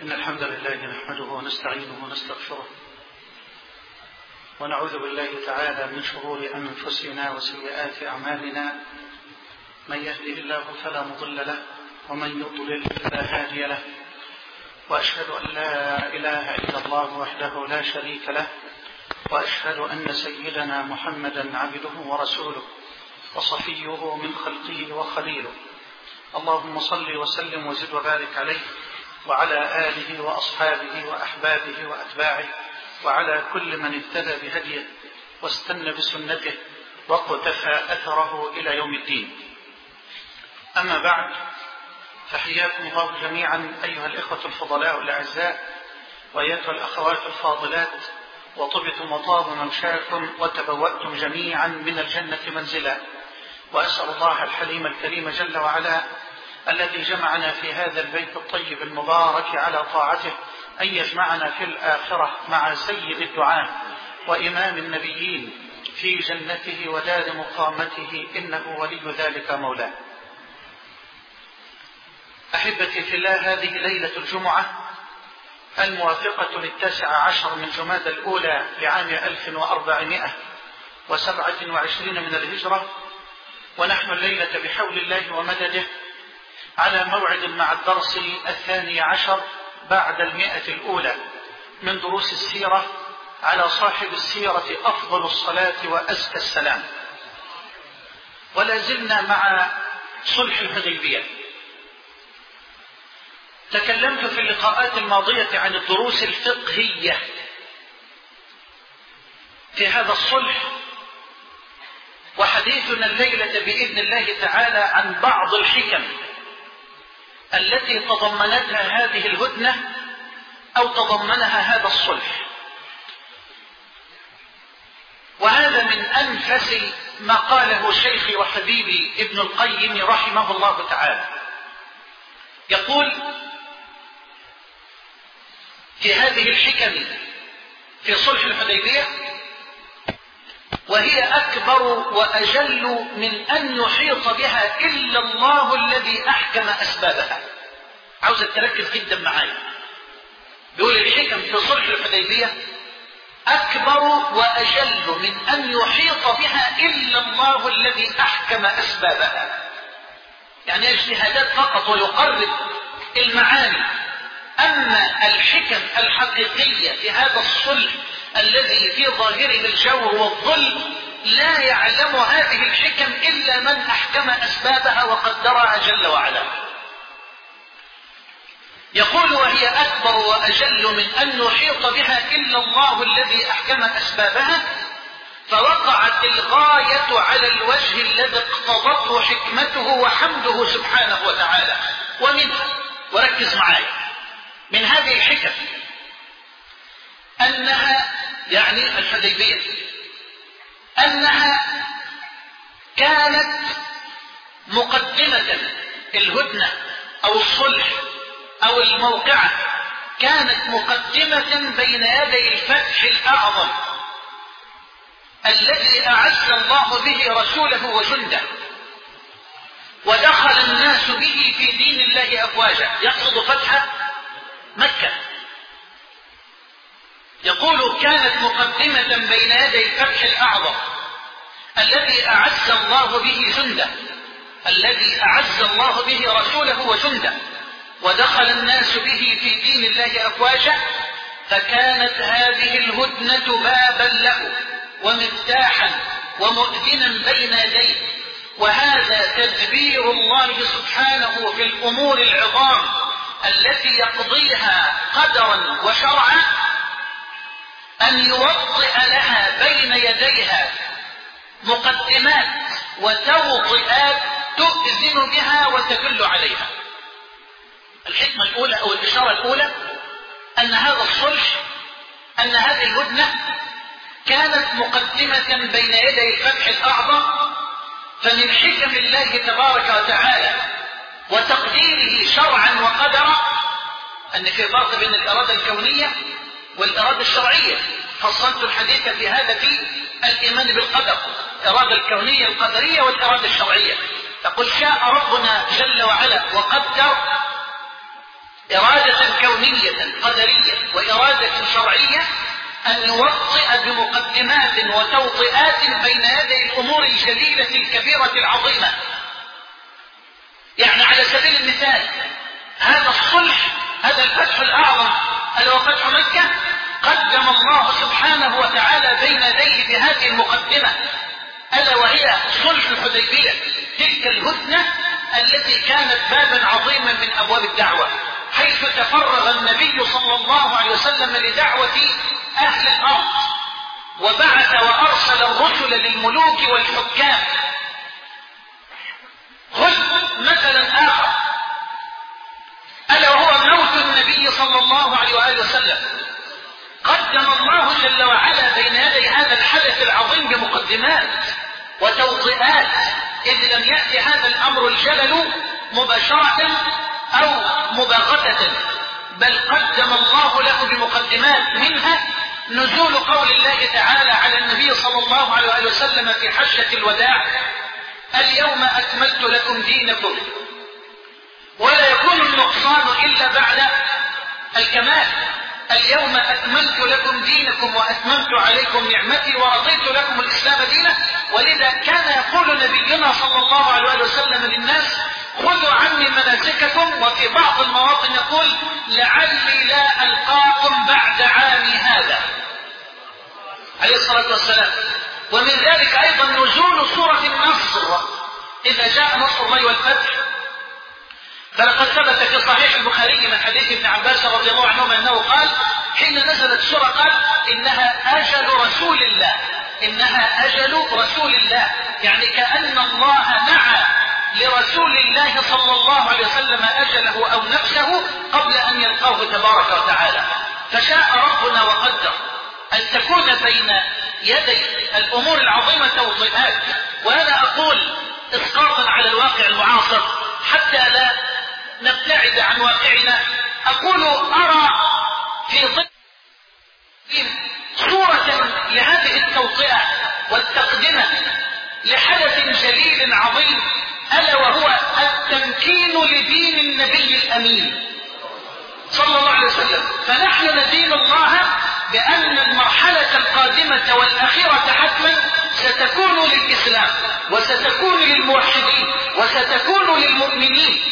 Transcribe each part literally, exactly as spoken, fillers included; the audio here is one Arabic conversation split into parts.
إن الحمد لله نحمده ونستعينه ونستغفره ونعوذ بالله تعالى من شرور أنفسنا وسيئات أعمالنا. من يهده الله فلا مضل له ومن يضلل فلا هادي له، وأشهد أن لا إله إلا الله وحده لا شريك له، وأشهد أن سيدنا محمدا عبده ورسوله وصفيه من خلقه وخليله. اللهم صل وسلم وزد وبارك عليه وعلى آله وأصحابه وأحبابه وأتباعه وعلى كل من اهتدى بهديه واستنى بسنته واقتفى أثره إلى يوم الدين. أما بعد، فحياكم الله جميعا أيها الإخوة الفضلاء الأعزاء وأيتها الأخوات الفاضلات، وطبتم وطاب ممشاكم وتبوأتم جميعا من الجنة منزلا. وأسأل الله الحليم الكريم جل وعلا الذي جمعنا في هذا البيت الطيب المبارك على طاعته أن يجمعنا في الآخرة مع سيد الدعاة وإمام النبيين في جنته ودار مقامته، إنه ولي ذلك مولاه. أحبتي في الله، هذه ليلة الجمعة الموافقة للتاسع عشر من جمادى الأولى لعام ألف وأربعمائة وسبعة وعشرين من الهجرة، ونحن الليلة بحول الله ومدده على موعد مع الدرس الثاني عشر بعد المئة الأولى من دروس السيرة على صاحب السيرة أفضل الصلاة وأزكى السلام. ولا زلنا مع صلح الحديبية. تكلمت في اللقاءات الماضية عن الدروس الفقهية في هذا الصلح، وحديثنا الليلة بإذن الله تعالى عن بعض الحكم التي تضمنتها هذه الهدنة أو تضمنها هذا الصلح. وهذا من أنفس ما قاله شيخي وحبيبي ابن القيم رحمه الله تعالى. يقول في هذه الحكم في صلح الحديبية: وهي أكبر وأجل من أن يحيط بها إلا الله الذي أحكم أسبابها. عاوزك تركز جدا معايا. بيقول الحكم في صلح الحديبية أكبر وأجل من أن يحيط بها إلا الله الذي أحكم أسبابها. يعني اجتهادات فقط ويقرب المعاني. أما الحكم الحقيقية في هذا الصلح الذي في ظاهره الجور والظلم لا يعلم هذه الحكم إلا من أحكم أسبابها وقدرها جل وعلا. يقول: وهي أكبر وأجل من أن يحيط بها إلا الله الذي أحكم أسبابها، فوقعت الغاية على الوجه الذي اقتضته حكمته وحمده سبحانه وتعالى. ومنها، وركز معي، من هذه الحكم أنها يعني الحديبية أنها كانت مقدمة الهدنة أو الصلح أو الموقعة، كانت مقدمة بين يدي الفتح الأعظم الذي أعز الله به رسوله وجنده، ودخل الناس به في دين الله أفواجا. يقصد فتح مكة. يقول: كانت مقدمة بين يدي الفتح الأعظم الذي أعز الله به جنده، الذي أعز الله به رسوله وجنده، ودخل الناس به في دين الله أفواجا. فكانت هذه الهدنة بابا له ومفتاحا ومؤذنا بين يديه. وهذا تدبير الله سبحانه في الأمور العظام التي يقضيها قدرا وشرعا، أن يوطئ لها بين يديها مقدمات وتوطئات تؤذن بها وتدل عليها. الحكمة الأولى أو الإشارة الأولى أن هذا الصلح، أن هذه الهدنة كانت مقدمة بين يدي الفتح الأعظم. فمن حكم الله تبارك وتعالى وتقديره شرعا وقدرا أن في فرق بين الإرادة الكونية والإرادة الشرعية. فصلت الحديث في هذا في الإيمان بالقدر، الإرادة الكونية القدرية والإرادة الشرعية. تقول: شاء ربنا جل وعلا وقدر إرادة كونية قدرية وإرادة شرعية أن يوطئ بمقدمات وتوطئات بين يدي الأمور الجليلة الكبيرة العظيمة. يعني على سبيل المثال هذا الصلح، هذا الفتح الأعظم ألا وفتح مكة، قدم الله سبحانه وتعالى بين يديه بهذه المقدمة ألا وهي صلح الحديبية، تلك الهدنة التي كانت بابا عظيما من أبواب الدعوة، حيث تفرغ النبي صلى الله عليه وسلم لدعوة أهل الأرض، وبعث وأرسل الرسل للملوك والحكام. خذ مثلا آخر ألا وهو موت النبي صلى الله عليه وآله وسلم، قدم الله جل وعلا بين يدي هذا الحدث العظيم بمقدمات وتوطئات، إذ لم يأتي هذا الأمر الجلل مباشرة أو مباغتة، بل قدم الله له بمقدمات، منها نزول قول الله تعالى على النبي صلى الله عليه وآله وسلم في حجة الوداع: اليوم أكملت لكم دينكم. ولا يكون النقصان إلا بعد الكمال. اليوم أكملت لكم دينكم وأتممت عليكم نعمتي ورضيت لكم الإسلام دينا. ولذا كان يقول نبينا صلى الله عليه وسلم للناس: خذوا عني مناسككم. وفي بعض المواطن يقول: لعلي لا ألقاكم بعد عامي هذا، عليه الصلاة والسلام. ومن ذلك أيضا نزول سورة النصر، إذا جاء نصر الله والفتح. فلقد ثبت في صحيح البخاري من حديث ابن عباس رضي الله عنهما أنه قال حين نزلت سورة قال: إنها أجل رسول الله، إنها أجل رسول الله، يعني كأن الله نعى لرسول الله صلى الله عليه وسلم أجله أو نفسه قبل أن يلقاه تبارك وتعالى. فشاء ربنا وقدر أن تكون بين يدي الأمور العظيمة توطئات. وأنا أقول إسقاطا على الواقع المعاصر حتى لا نبتعد عن واقعنا، أقول أرى في ضمن صورة لهذه التوطئة والتقدمة لحدث جليل عظيم، ألا وهو التمكين لدين النبي الأمين صلى الله عليه وسلم. فنحن ندين الله بأن المرحلة القادمة والأخيرة حتما ستكون للإسلام، وستكون للموحدين، وستكون للمؤمنين.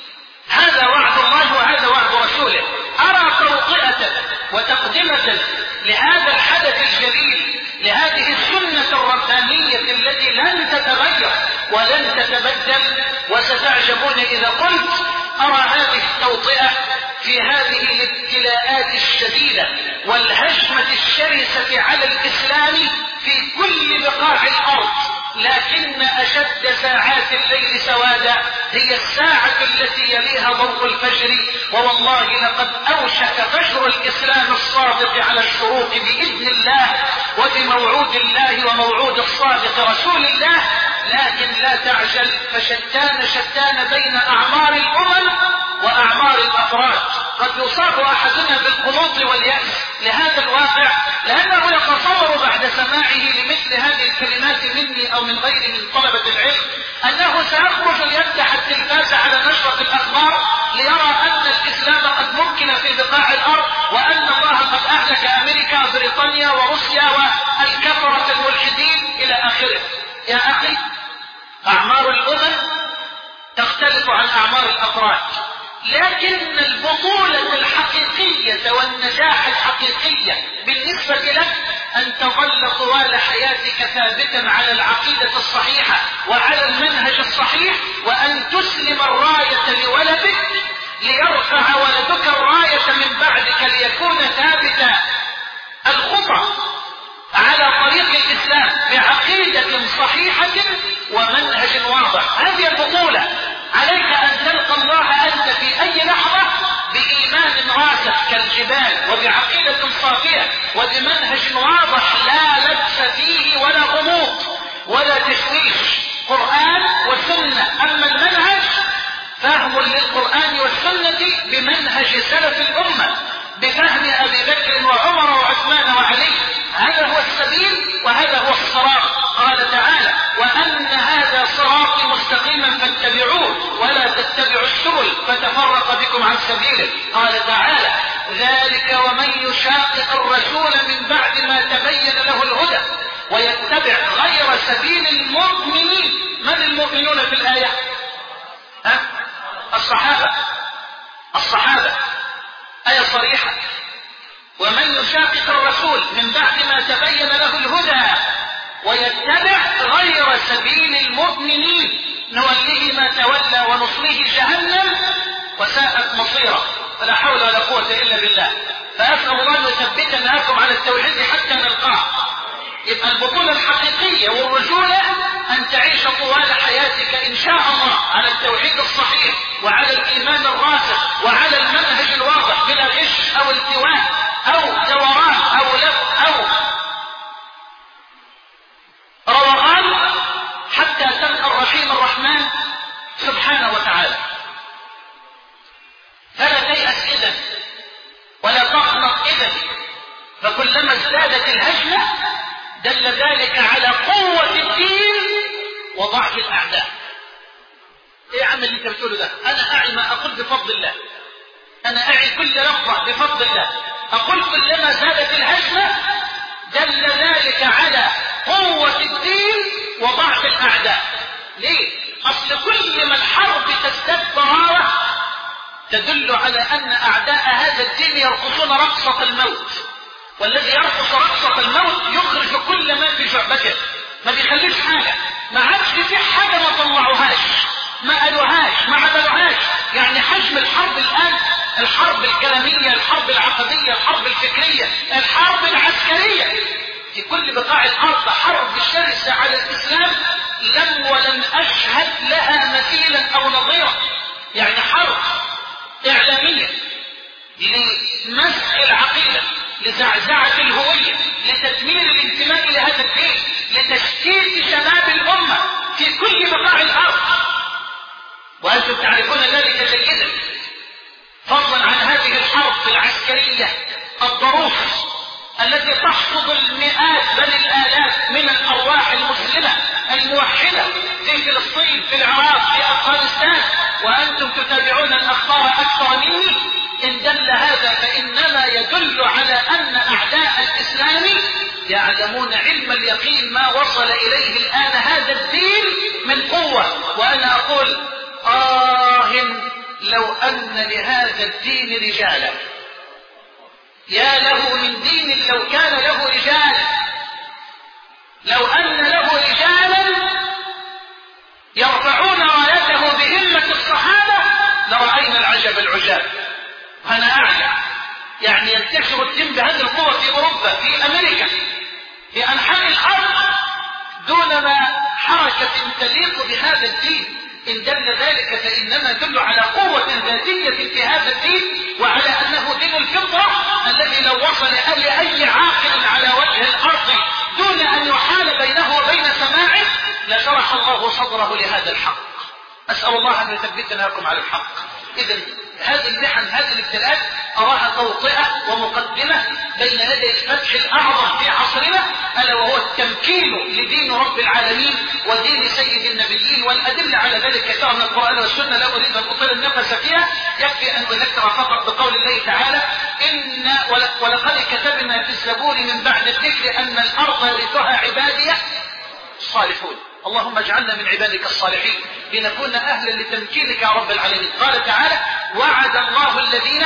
هذا وعد الله وهذا وعد رسوله. أرى توطئة وتقدمة لهذا الحدث الجليل، لهذه السنة الربانية التي لن تتغير ولن تتبدل. وستعجبون إذا قلت أرى هذه التوطئة في هذه الابتلاءات الشديدة والهجمة الشرسة على الإسلام في كل بقاع الأرض. لكن أشد ساعات الليل سوادا هي الساعة التي يليها ضوء الفجر، ووالله لقد أوشك فجر الإسلام الصادق على الشروق بإذن الله وبموعود الله وموعود الصادق رسول الله. لكن لا تعجل، فشتان شتان بين أعمار الأمم وأعمار الأفراد. قد يصاب أحدنا بالقنوط واليأس لهذا الواقع، لأنه يتصور بعد سماعه لمثل هذه الكلمات مني أو من غيري من طلبة العلم أنه سيخرج ليفتح التلفاز على نشرة الأخبار ليرى أن الإسلام قد ممكن في بقاع الأرض، وأن الله قد أهلك أمريكا وبريطانيا وروسيا والكفرة الملحدين إلى آخره. يا أخي، أعمار الأمم تختلف عن أعمار الأفراد، لكن البطولة الحقيقية والنجاح الحقيقية بالنسبة لك أن تظل طوال حياتك ثابتا على العقيدة الصحيحة وعلى المنهج الصحيح، وأن تسلم الراية لولدك ليرفع ولدك الراية من بعدك، ليكون ثابتا الخطى على طريق الإسلام بعقيدة صحيحة ومنهج واضح. هذه البطولة. عليك أن تلقى الله أنت في أي لحظة بإيمان راسخ كالجبال وبعقيدة صافية وبمنهج واضح لا لبس فيه ولا غموض ولا تشويش، قرآن وسنة. أما المنهج فهم للقرآن والسنة بمنهج سلف الأمة، بفهم أبي بكر وعمر وعثمان وعلي. هذا هو السبيل وهذا هو الصراط. قال تعالى: وأن هذا صراطي مستقيما مستقيما فاتبعوه ولا تتبعوا السبل فتفرق بكم عن سبيله. قال تعالى: ذلك ومن يشاقق الرسول من بعد ما تبين له الهدى ويتبع غير سبيل المؤمنين. من المؤمنون في الآية؟ ها؟ الصحابة. الصحابة آية صريحة: ومن يشاقق الرسول من بعد ما تبين له الهدى ويتبع غير سبيل المؤمنين نوله ما تولى ونصله جهنم وساءت مصيره. فلا حول ولا قوة إلا بالله. فأسأل الله أن يثبتنا لكم على التوحيد حتى نلقاه. يبقى البطولة الحقيقية والرجولة أن تعيش طوال حياتك إن شاء الله على التوحيد الصحيح وعلى الإيمان الراسخ وعلى المنهج الواضح بلا غش أو التواء أو دوران أو لف أو روغان، حتى تلقى الرحيم الرحمن سبحانه وتعالى. فلا تيأس إذن ولا تقنط إذن، فكلما ازدادت الهجمة دل ذلك على قوة الدين وضعف الأعداء. ايه يا عم اللي انت بتقوله ده؟ انا اعي ما اقول بفضل الله، انا اعي كل لفظة بفضل الله. اقول كلما زادت الهجمة دل ذلك على قوة الدين وضعف الأعداء. ليه؟ أصل كل ما الحرب تزداد ضرارة تدل على أن أعداء هذا الدين يرقصون رقصة الموت، والذي يرقص رقصة الموت يخرج كل ما في جعبته، ما بيخليش حاجة، ما عادش في حاجة ما طلعوهاش، ما قالوهاش، ما عملوهاش. يعني حجم الحرب الآن، الحرب الكلامية، الحرب العقدية، الحرب الفكرية، الحرب العسكرية في كل بقاع الأرض حرب شرسة على الإسلام لم ولن أشهد لها مثيلا أو نظيرا. يعني حرب إعلامية لمسح العقيدة، لزعزعة الهوية، لتدمير الانتماء لهذا الدين، لتشتيت شباب الأمة في كل بقاع الأرض، وأنتم تعرفون ذلك جيدا. فضلا عن هذه الحرب العسكرية الضروس التي تحصد المئات بل الآلاف من الأرواح المسلمة الموحدة في فلسطين، في العراق، في أفغانستان، وأنتم تتابعون الأخبار أكثر مني. إن دل هذا فإنما يدل على أن أعداء الإسلام يعلمون علم اليقين ما وصل إليه الآن هذا الدين من قوة. وأنا أقول آه لو أن لهذا الدين رجالا، يا له من دين لو كان له رجال، لو أن له رجالا يرفعون رايته بهمة الصحابة لرأينا العجب العجاب. أنا أعلم يعني ينتشر الدين بهذه القوة في أوروبا، في أمريكا، في أنحاء الأرض دون ما حركة تليق بهذا الدين. إن دل ذلك فإنما يدل على قوة ذاتية في هذا الدين، وعلى أنه دين الفطرة الذي لو وصل لأي عاقل على وجه الأرض دون أن يحال بينه وبين سماعه لشرح الله صدره لهذا الحق. أسأل الله أن يثبتنا لكم على الحق. إذن هذه المحن، هذه الابتلاءات أراها توطئة ومقدمة بين يدي الفتح الأعظم في عصرنا، ألا وهو التمكين لدين رب العالمين ودين سيد النبيين. والأدلة على ذلك كثيرة من القرآن والسنة، لا أريد أن أطيل النفس فيها، يكفي أن أذكر فقط بقول الله تعالى: إن ولقد كتبنا في الزبور من بعد الذكر أن الأرض يرثها عبادي الصالحون. اللهم اجعلنا من عبادك الصالحين لنكون أهلا لتمكينك يا رب العالمين. قال تعالى: وعد الله الذين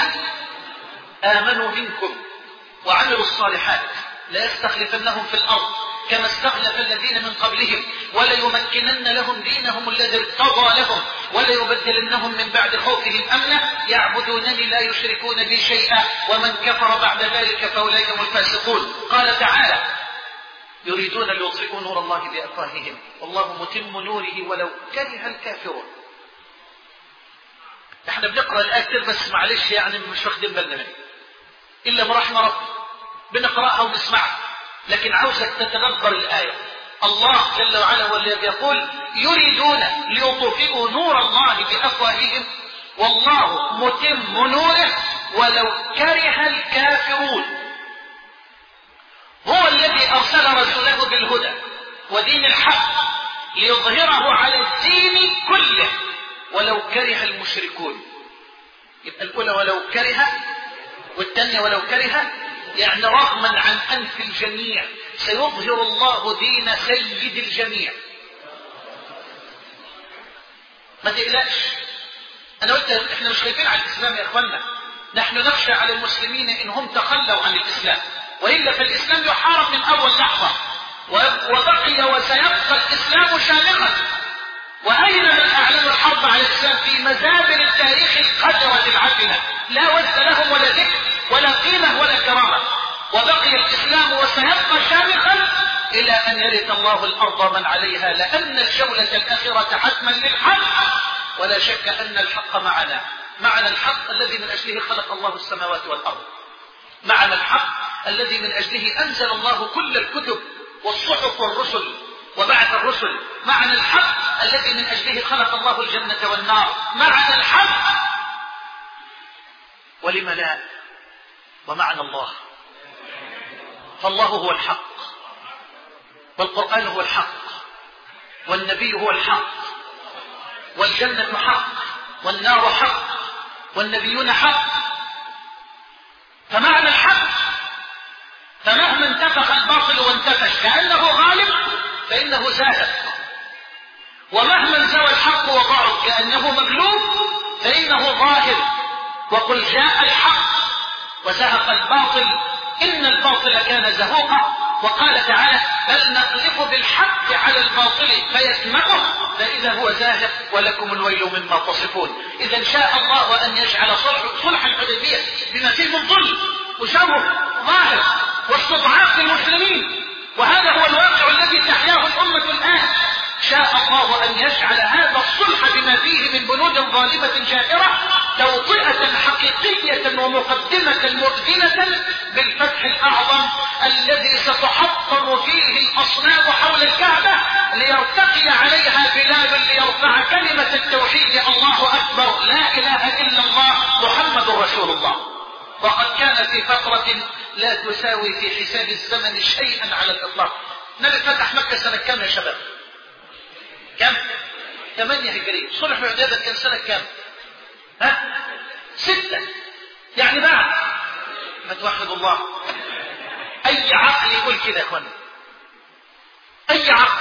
آمنوا منكم وعملوا الصالحات ليستخلفنهم في الأرض كما استخلف الذين من قبلهم وليمكنن لهم دينهم الذي ارتضى لهم وليبدلنهم من بعد خوفهم أمنا يعبدونني لا يشركون بي شيئا ومن كفر بعد ذلك فأولئك هم الفاسقون. قال تعالى: يريدون ليطفئوا نور الله بأفواههم والله متم نوره ولو كره الكافرون. احنا بنقرأ الآية بس معلش يعني مش واخدين بالنا منها إلا برحمة رب، بنقرأها ونسمعها، لكن عاوزك تتدبر الآية. الله جل وعلا هو الذي يقول: يريدون ليطفئوا نور الله بأفواههم والله متم نوره ولو كره الكافرون. هو الذي أرسل رسوله بالهدى ودين الحق ليظهره على الدين كله ولو كره المشركون. يبقى الأولى ولو كره، والثانية ولو كره، يعني رغما عن أنف الجميع سيظهر الله دين سيد الجميع. ما تقلقش، أنا قلت إحنا مش خايفين على الإسلام يا إخوانا، نحن نخشى على المسلمين إنهم تخلوا عن الإسلام، وإلا فالإسلام يحارب من أول لحظة، وبقي وسيبقى الإسلام شامخا. وأين من أعلن الحرب على الإسلام في مزابل التاريخ القذرة العفنة، لا وزن لهم ولا ذكر ولا قيمة ولا كرامة، وبقي الإسلام وسيبقى شامخا إلى أن يرث الله الأرض من عليها، لأن الجولة الأخيرة حتما للحق، ولا شك أن الحق معنا، معنا الحق الذي من أجله خلق الله السماوات والأرض، معنا الحق الذي من أجله أنزل الله كل الكتب والصحف والرسل وبعث الرسل، معنا الحق الذي من أجله خلق الله الجنة والنار، معنا الحق، ولم لا؟ ومعنا الله، فالله هو الحق، والقرآن هو الحق، والنبي هو الحق، والجنة حق، والنار حق، والنبيون حق، فمعنى الحق. فمهما انتفخ الباطل وانتفش كأنه غالب فإنه زاهق، ومهما انزوى الحق وضعف كأنه مغلوب فإنه ظاهر. وقل جاء الحق وزهق الباطل إن الباطل كان زهوقا. وقال تعالى بل نقذف بالحق على الباطل فيدمغه فإذا هو زاهق ولكم الويل مما تصفون. إذا شاء الله أن يجعل صلح الحديبية بما فيه من ظلم وشر ظاهر واستضعاف للمسلمين، وهذا هو الواقع الذي تحياه الأمة الآن. شاء الله أن يجعل هذا الصلح بما فيه من بنود ظالمة جائرة توطئة حقيقية ومقدمة مؤذنة بالفتح الأعظم الذي ستحطم فيه الأصنام حول الكعبة ليرتقي عليها بلال ليرفع كلمة التوحيد الله أكبر لا إله إلا الله محمد رسول الله. وقد كان في فترة لا تساوي في حساب الزمن شيئا على الإطلاق. النبي فتح مكة سنة كم يا شباب؟ كم؟ ثمانية هجرية. صلح الحديبية كان سنة كم؟ ها؟ ستة. يعني بعد ما توحد الله. أي عقل يقول كده يا اخوانا؟ أي عقل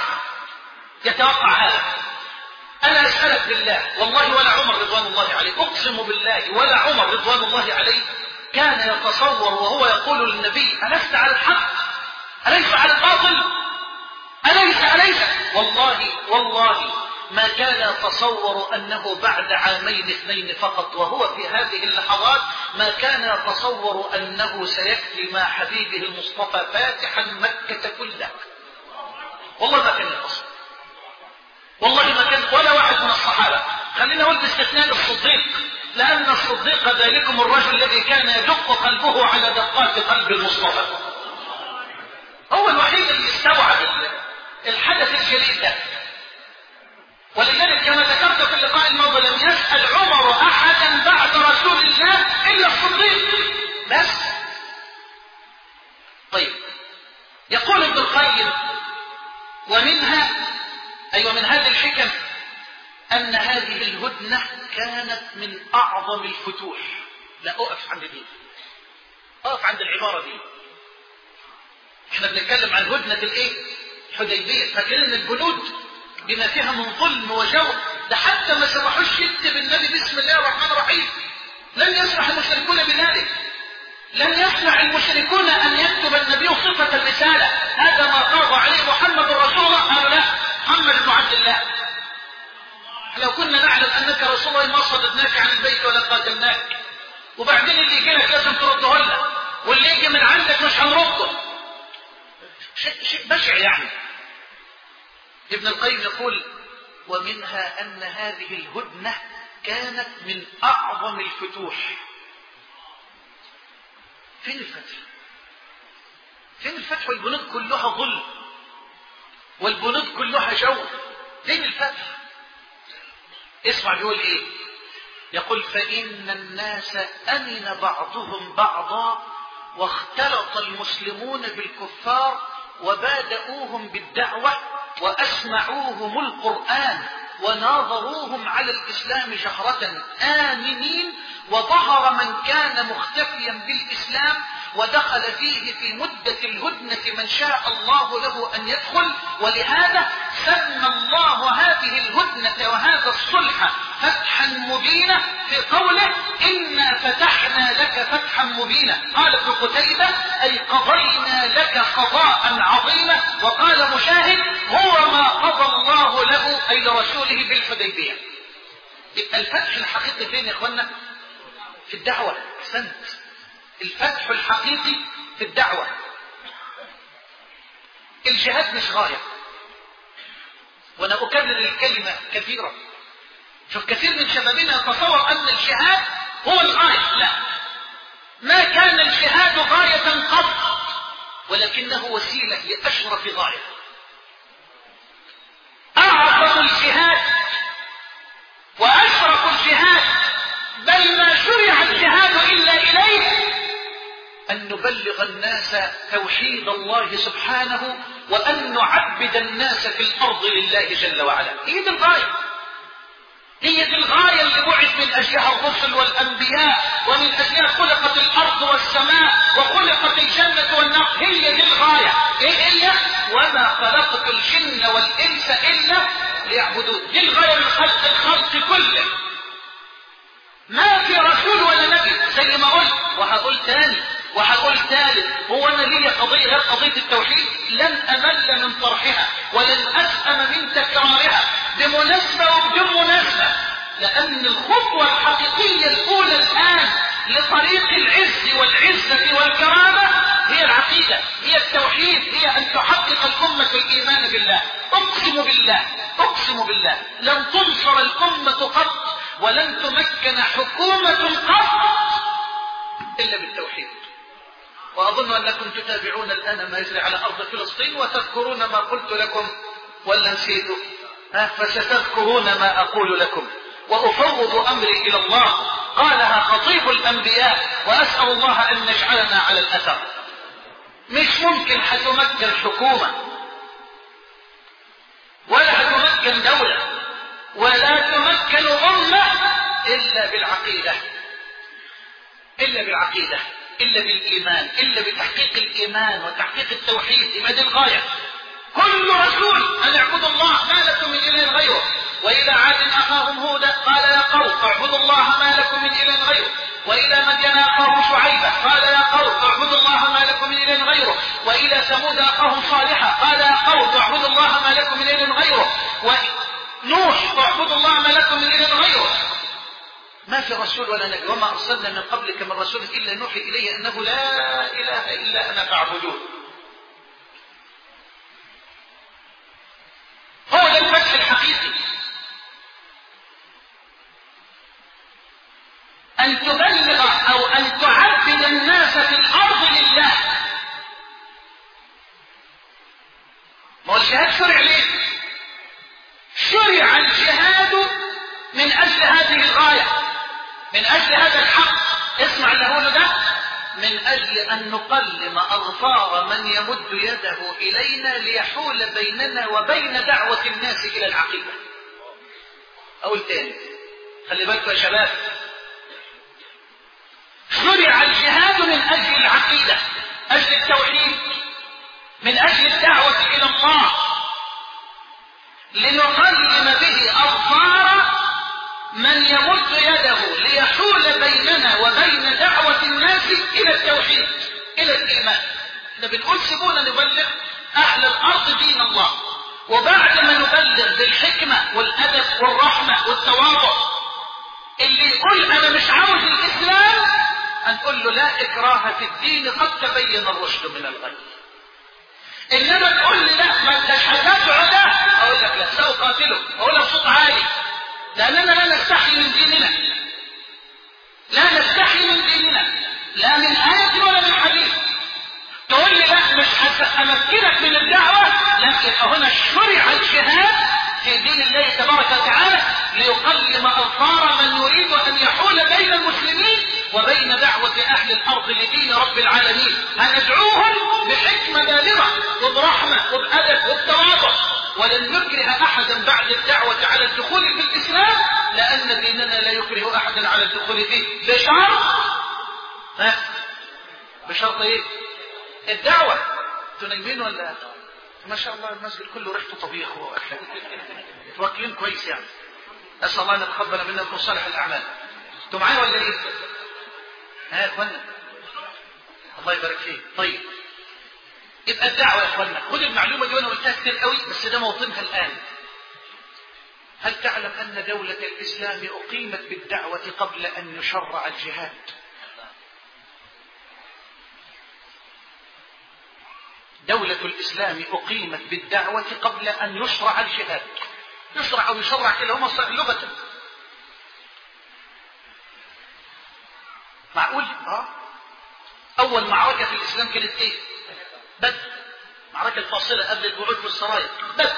يتوقع هذا؟ أنا أسألك بالله والله ولا عمر رضوان الله عليه، أقسم بالله ولا عمر رضوان الله عليه كان يتصور وهو يقول للنبي ألست على الحق؟ أليس على الباطل؟ أليس أليس والله والله ما كان يتصور أنه بعد عامين اثنين فقط وهو في هذه اللحظات ما كان يتصور أنه سيكفي مع حبيبه المصطفى فاتحا مكة كلها. والله ما كان يتصور، والله ما كان ولا واحد من الصحابة. خلينا نقول باستثناء الصديق، لأن الصديق ذلكم الرجل الذي كان يدق قلبه على دقات قلب المصطفى، هو الوحيد اللي استوعب الحدث الجليل ده. ولذلك كما ذكرت في اللقاء الماضي لم يسأل عمر أحدا بعد رسول الله إلا الصديق بس. طيب يقول ابن القيم ومنها أي ومن هذه الحكم أن هذه الهدنة كانت من أعظم الفتوح. لا أقف عند دي، أقف عند العبارة دي. احنا بنتكلم عن هدنة الايه؟ حديبية. فاكرين ان البنود بما فيها من ظلم وجور ده حتى ما سمحوش يكتب النبي بسم الله الرحمن الرحيم. لن يسمح المشركون بذلك، لن يسمح المشركون ان يكتب النبي صفة الرسالة. هذا ما قاضى عليه محمد رسول الله. قالوا لا، محمد بن عبد الله. لو كنا نعلم انك رسول الله ما صددناك عن البيت ولا قاتلناك. وبعدين اللي يجي لك لازم ترده لنا، واللي يجي من عندك مش هنرده. شيء شيء بشع يعني. ابن القيم يقول ومنها أن هذه الهدنة كانت من أعظم الفتوح. فين الفتح؟ فين الفتح والبنود كلها ظلم والبنود كلها جور؟ فين الفتح؟ اسمع بيقول ايه؟ يقول فإن الناس أمن بعضهم بعضا واختلط المسلمون بالكفار وبادؤوهم بالدعوة وأسمعوهم القرآن وناظروهم على الإسلام جهرة آمنين، وظهر من كان مختفيا بالإسلام ودخل فيه في مدة الهدنة من شاء الله له أن يدخل. ولهذا سمى الله هذه الهدنة وهذا الصلح فتحا مبينا في قوله إنا فتحنا لك فتحا مبينا. قال ابن قتيبة أي قضينا لك قضاء عظيما. وقال مجاهد هو ما قضى الله له أي لرسوله بالحديبية. يبقى الفتح الحقيقي فين يا اخوانا؟ في الدعوة. أحسنت. الفتح الحقيقي في الدعوة. الجهاد مش غاية، وانا اكرر الكلمة كثيرا. شوف كثير من شبابنا يتصور ان الجهاد هو الغاية. لا، ما كان الجهاد غاية قط، ولكنه وسيلة لأشرف غاية. اعظم الجهاد واشرف الجهاد، بل ما شرع الجهاد الا اليه، أن نبلغ الناس توحيد الله سبحانه، وأن نعبد الناس في الأرض لله جل وعلا. هي دي الغاية، هي دي الغاية اللي بعث من أجلها الرسل والأنبياء، ومن أجلها خلقت الأرض والسماء وخلقت الجنة والنار. هي دي الغاية. إيه هي؟ وما خلقت الجن والإنس إلا ليعبدون. دي الغاية من خلق الخلق كله. ما في رسول ولا نبي زي ما قلت، وهقول تاني وهقول ثالث، هو انا لي قضيه غير قضيه التوحيد؟ لن امل من طرحها ولن اسأم من تكرارها، بمناسبه وبدون مناسبه، لان الخطوه الحقيقيه الاولى الان لطريق العز والعزه والكرامه هي العقيده، هي التوحيد، هي ان تحقق الامه الايمان بالله. اقسم بالله اقسم بالله لن تنصر الامه قط، ولن تمكن حكومه قط الا بالتوحيد. وأظن أنكم تتابعون الآن ما يجري على أرض فلسطين، وتذكرون ما قلت لكم ولا نسيتوا؟ فستذكرون ما أقول لكم. وأفوض أمري إلى الله، قالها خطيب الأنبياء، وأسأل الله أن يجعلنا على الأثر. مش ممكن هتمكن حكومة ولا هتمكن دولة ولا تمكن أمة إلا بالعقيدة، إلا بالعقيدة، إلا بالإيمان، إلا بتحقيق الإيمان وتحقيق التوحيد. يبقى دي الغاية. كل رسول أن اعبدوا الله ما لكم من إله غيره. وإلى عاد أخاهم هودا قال يا قوم اعبدوا الله ما لكم من إله غيره. وإلى مدين أخاهم شعيبة قال يا قوم اعبدوا الله ما لكم من إله غيره. وإلى ثمود أخاهم صالحا قال يا قوم اعبدوا الله ما لكم من إله غيره. ونوح اعبدوا الله ما لكم من إله غيره. ما في رسول ولا نبي، وما أرسلنا من قبلك من رسول إلا نوحي إليه أنه لا إله إلا أنا فاعبدون. هو ده الفتح الحقيقي، أن تبلغ أو أن تعبد الناس في الأرض لله. ما هو الجهاد شرع ليه؟ شرع الجهاد من أجل هذه الغاية، من أجل هذا الحق. اسمع اللي هقوله ده، من أجل أن نقلم أظفار من يمد يده إلينا ليحول بيننا وبين دعوة الناس إلى العقيدة. أقول تاني، خلي بالكم يا شباب، شرع الجهاد من أجل العقيدة، أجل التوحيد، من أجل الدعوة إلى الله، لنقلم به أظفار من يمد يده ليحول بيننا وبين دعوة الناس إلى التوحيد، إلى الإيمان. احنا بنقول سيبونا نبلغ أهل الأرض دين الله، وبعد ما نبلغ بالحكمة والأدب والرحمة والتواضع، اللي يقول أنا مش عاوز الإسلام هنقول له لا إكراه في الدين قد تبين الرشد من الغي. إنما تقول لي لا ما انتش هتدعو ده، أقول لك لا سأقاتله، أقول لك صوت عالي، لأننا لا نستحي من ديننا، لا نستحي من ديننا، لا من آية ولا من حديث. تقول لي لا مش همكنك من الدعوة، لا يبقى هنا شرع الجهاد في دين الله تبارك وتعالى ليقلم أظفار من يريد أن يحول بين المسلمين وبين دعوة أهل الأرض لدين رب العالمين. هندعوهم بحكمة بالغة وبرحمة وبأدب وبتواضع، ولن نكره أحدا بعد الدعوة على الدخول في الإسلام، لأن ديننا لا يكره أحدا على الدخول فيه بشرط ها بشرط ايه؟ الدعوة. تنيمين ولا ما شاء الله المسجد كله ريحته طبيخ واكلين كويس يعني. أسأل الله أن يتقبل منا من صالح الأعمال. انتوا معايا ولا ايه؟ ها يا اخوانا الله يبارك فيك. طيب يبقى الدعوة يا اخوانا، خد المعلومة دي وانا قلتها كتير قوي بس ده موطنها الآن. هل تعلم أن دولة الإسلام أقيمت بالدعوة قبل أن يشرع الجهاد؟ دولة الإسلام أقيمت بالدعوة قبل أن يشرع الجهاد. يشرع أو يشرع كلاهما صح لغة. معقول؟ آه. أول معركة في الإسلام كانت إيه؟ بدر. معركة الفاصلة قبل البعوث والسرايا. بدر.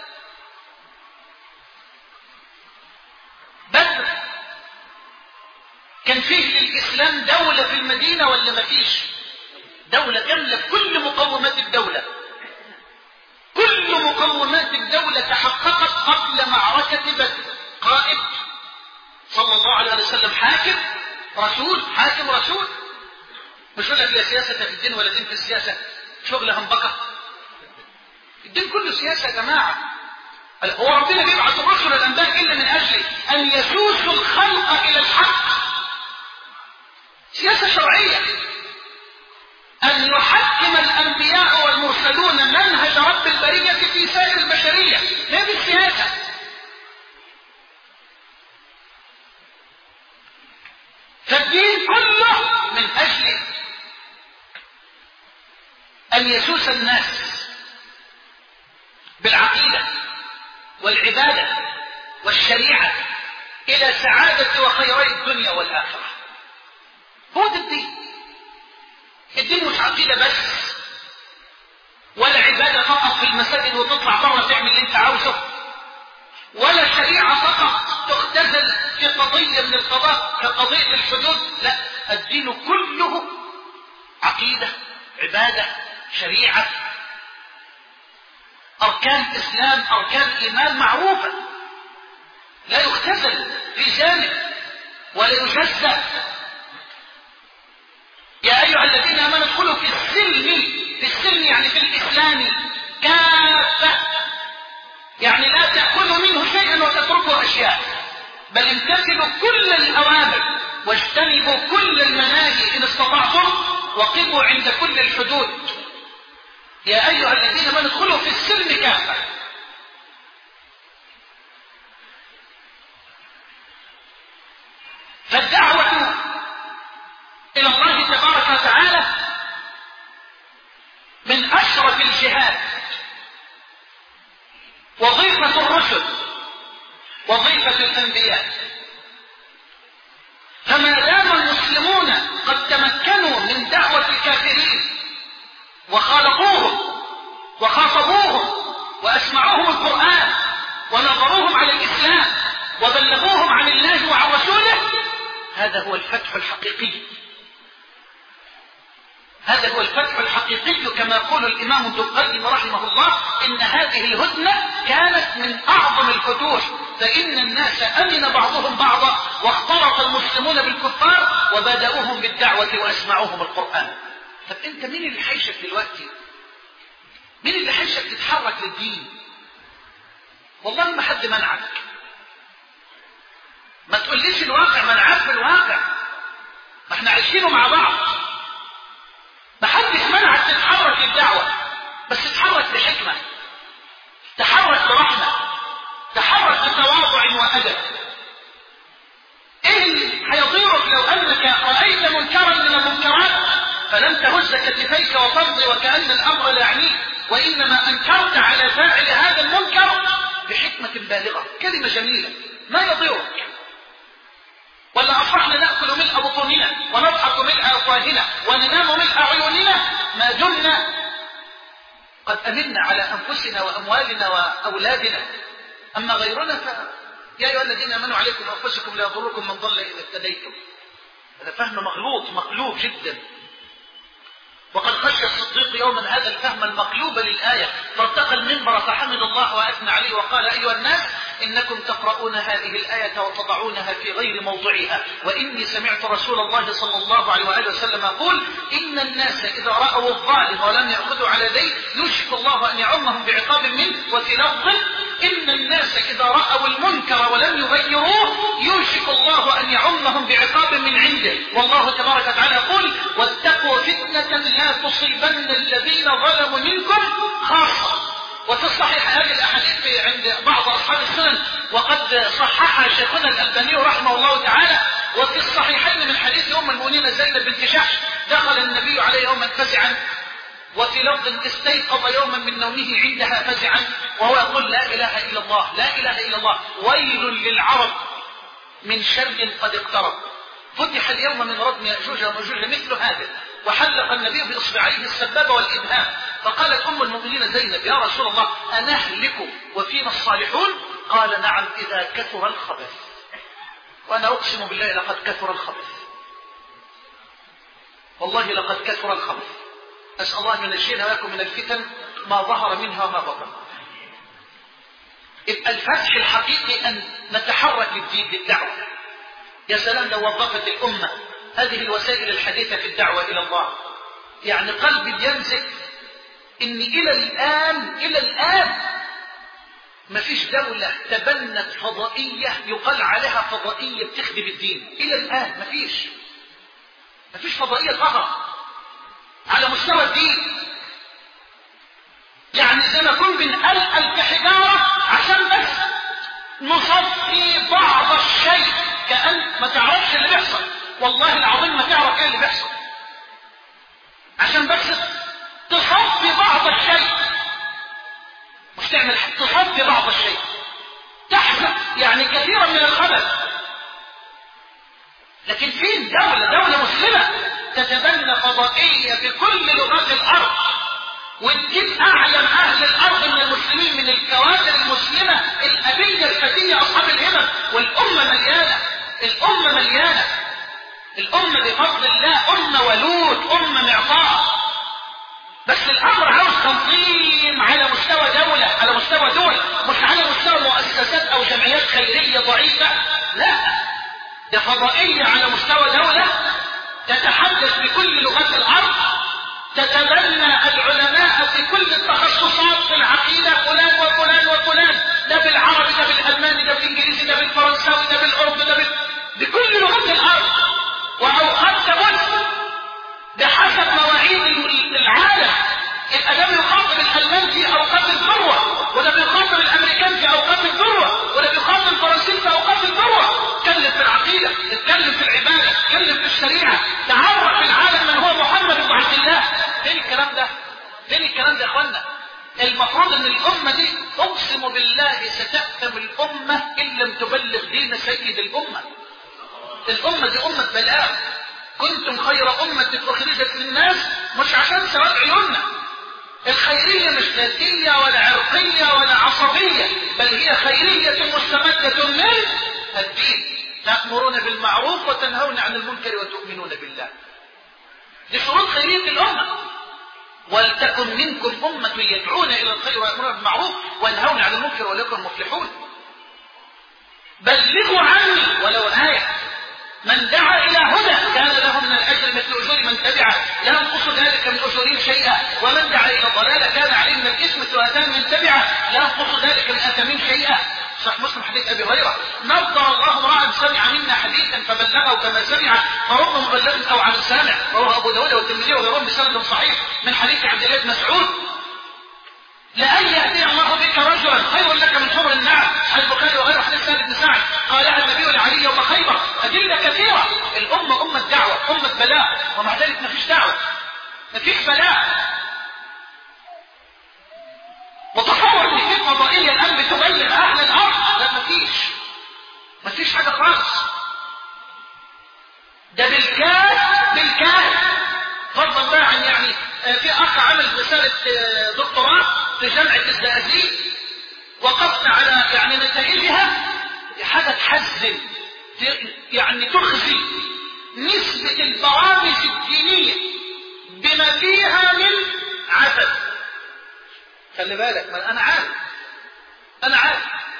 بدر كان فيه للإسلام دولة في المدينة ولا ما فيش؟ دولة كاملة كل مقومات الدولة. كل مقومات الدولة تحققت قبل معركة بدر. قائد صلى الله عليه وسلم، حاكم رسول، حاكم رسول. مش يقول لك لا سياسة في الدين ولا دين في السياسة، شغل همبكة. الدين كله سياسة يا جماعة. هو ربنا بيبعث الرسل والأنبياء إلا من أجل أن يسوسوا الخلق إلى الحق. سياسة شرعية، أن يحكم الأنبياء والمرسلون منهج رب البرية في سائر البشرية. هذه السياسة. فالدين كله من أجل أن يسوس الناس بالعقيدة والعبادة والشريعة إلى سعادة وخيري الدنيا والآخرة. هو ده الدين. الدين مش عقيدة بس ولا عبادة فقط في المساجد وتطلع بره تعمل اللي انت عاوزه، ولا شريعة فقط تختزل في قضية من القضاء كقضية الحدود. لا، الدين كله عقيدة، عبادة، شريعة، أركان إسلام، أركان إيمان معروفة لا يختزل في جانب ولا يجزأ. يا أيها الذين آمنوا ادخلوا في السلم، في السلم يعني في الإسلام كافة، يعني لا تأخذوا منه شيئا وتتركوا أشياء، بل امتثلوا كل الأوامر واجتنبوا كل المناهي إن استطعتم، وقفوا عند كل الحدود. يا أيها الذين آمنوا ادخلوا في السلم كافة. فالدعوة إلى الله تبارك وتعالى من أشرف الجهاد، وظيفة الرسل، وظيفة الأنبياء. فما دام المسلمون قد تمكنوا من دعوة الكافرين وخالطوهم وخاطبوهم وأسمعوهم القرآن ونظروهم على الإسلام وبلغوهم عن الله وعن رسوله، هذا هو الفتح الحقيقي. هذا هو الفتح الحقيقي كما يقول الإمام ابن القيم رحمه الله: إن هذه الهدنة كانت من أعظم الفتوح، فإن الناس أمن بعضهم بعضا واختلط المسلمون بالكفار وبدأوهم بالدعوة وأسمعوهم القرآن. طب أنت مين اللي حيشك دلوقتي؟ مين اللي حيشك تتحرك للدين؟ والله ما حد منعك. ما تقوليش الواقع، ما انا عارف الواقع، ما احنا عايشينه مع بعض. ما حدش منعك تتحرك للدعوة، بس تتحرك بحكمة، تحرك برحمة، تحرك بتواضع وأدب. ايه اللي هيضيرك لو انك رأيت منكرا من المنكرات فلم تهز كتفيك وتمضي وكأن الامر لا يعنيك، وانما انكرت على فاعل هذا المنكر بحكمة بالغة، كلمة جميلة ما يضيرك. ولا أصبحنا نأكل ملء بطوننا ونضحك ملء أفواهنا وننام ملء عيوننا ما دمنا قد أمنا على أنفسنا وأموالنا وأولادنا. أما غيرنا ف يا أيها الذين آمنوا عليكم أنفسكم لا يضركم من ضل إذا اهتديتم. هذا فهم مغلوط مقلوب جدا. وقد خشى الصديق يوما هذا الفهم المقلوب للآية، فارتقى المنبر فحمد الله وأثنى عليه وقال: أيها الناس إنكم تقرؤون هذه الآية وتضعونها في غير موضعها، وإني سمعت رسول الله صلى الله عليه وآله وسلم يقول: إن الناس إذا رأوا الظالم ولم يأخذوا على يديه يوشك الله أن يعمهم بعقاب منه. وفي لفظ: إن الناس إذا رأوا المنكر ولم يغيروه يوشك الله أن يعمهم بعقاب من عنده. والله تبارك وتعالى يقول: واتقوا فتنة لا تصيبن الذين ظلموا منكم خاصة. وفي الصحيح هذه الأحاديث عند بعض أصحاب السنن، وقد صححها شيخنا الألباني رحمه الله تعالى. وفي الصحيحين من حديث أم المؤمنين زينب بنت جحش: دخل النبي عليه يوما فزعا، وفي لفظ: استيقظ يوما من نومه عندها فزعا، وهو يقول: لا إله إلا الله لا إله إلا الله، ويل للعرب من شر قد اقترب. فتح اليوم من ردم يأجوج ومأجوج مثل هذا. وحلق النبي بإصبعيه السبابة والإبهام، فقالت أم المؤمنين زينب: يا رسول الله أنهلك وفينا الصالحون؟ قال: نعم إذا كثر الخبث. وأنا أقسم بالله لقد كثر الخبث، والله لقد كثر الخبث. أسأل الله أن ينجينا وإياكم من الفتن ما ظهر منها وما بطن. يبقى الفتح الحقيقي أن نتحرك للدين بالدعوة. يا سلام لو وظفت الأمة هذه الوسائل الحديثة في الدعوة إلى الله. يعني قلبي يمسك إن إلى الآن إلى الآن ما فيش دولة تبنت فضائية يقال عليها فضائية بتخدم الدين. إلى الآن ما فيش ما فيش فضائية ظهر على مستوى الدين. يعني زي ما نكون بنقلقل بحجارة عشان بس نصفي بعض الشيء، كأن ما تعرفش اللي بيحصل. والله العظيم ما تعرف ايه اللي بيحصل، عشان بس تصفي بعض الشيء، مش تعمل حاجة، تصفي بعض الشيء، تحذف يعني كثيرا من الخبث. لكن فين دولة دولة مسلمة تتبنى فضائية في كل لغات الأرض وتجيب أعلم أهل الأرض من المسلمين، من الكوادر المسلمة الأبية الفتية أصحاب الهمم، والأمة مليانة، الأمة مليانة، الأمة بفضل الله أمة ولود، أمة معطاء. بس الأمر عاوز تنظيم على مستوى دولة، على مستوى دول، مش على مستوى مؤسسات أو جمعيات خيرية ضعيفة. لا، ده فضائية على مستوى دولة تتحدث بكل لغات الأرض، تتبنى العلماء في كل التخصصات في العقيدة، فلان وفلان وفلان، ده بالعربي، ده بالألماني، ده بالإنجليزي، ده بالفرنساوي، ده بالأردو، ده بال... بكل لغات الأرض. وأوقات تبث بحسب مواعيد العالم. يبقى ده بيخاطب الألمان في أوقات الذروة، وده بيخاطب الأمريكان في أوقات الذروة، وده بيخاطب الفرنسيين في أوقات الذروة. اتكلم في العقيدة، اتكلم في العبادة، اتكلم في الشريعة، تعرف العالم من هو محمد بن عبد الله. فين الكلام ده؟ فين الكلام ده يا اخوانا؟ المفروض ان الامة دي اقسم بالله ستأثم الامة ان لم تبلغ دين سيد الامة. الامة دي امة بلاغ. كنتم خير امة اخرجت للناس، مش عشان سواد عيوننا. الخيرية مش ذاتية ولا عرقية ولا عصبية، بل هي خيرية مستمدة من الدين. تأمرون بالمعروف وتنهون عن المنكر وتؤمنون بالله. دي شروط خيرية الأمة. ولتكن منكم أمة يدعون إلى الخير ويأمرون بالمعروف وينهون عن المنكر وليكن مفلحون. بلغوا عني ولو آية. من دعا إلى هدى كان له من الأجر مثل أجور من تبعه، لا ينقص ذلك من أجورهم شيئا، ومن دعا إلى ضلالة كان عليه من الإثم مثل آثام من تبعه، لا ينقص ذلك من آثامهم شيئا. صح مسلم حديث أبي هريرة: نظر الله امرأ سمع منا حديثا فبلغه كما سمع فرب مبلغ أو عن سامع. رواه أبو داود والترمذي وغيرهم بسند صحيح من حديث عبد الله بن مسعود: لأن يهدي الله بك رجلا خير لك من حمر النعم. البخاري وغيره حديث سهل بن سعد قالها النبي لعلي يوم خيبر. أدلة كثيرة. الأمة أمة دعوة، أمة بلاء، ومع ذلك ما فيش دعوة، ما فيش بلاء. وتصور ان في فضائية الآن بتبلغ أهل الأرض، لا ما فيش ما فيش حاجة خالص. ده بالكاد بالكاد. فضلا بقى عن يعني في أخ عمل رسالة دكتوراه في جامعة الزقازيق، وقفنا على يعني نتائجها حاجة تحزن، يعني تخزي نسبة البرامج الدينية بما فيها من عدد. خلي بالك، ما انا عارف انا عارف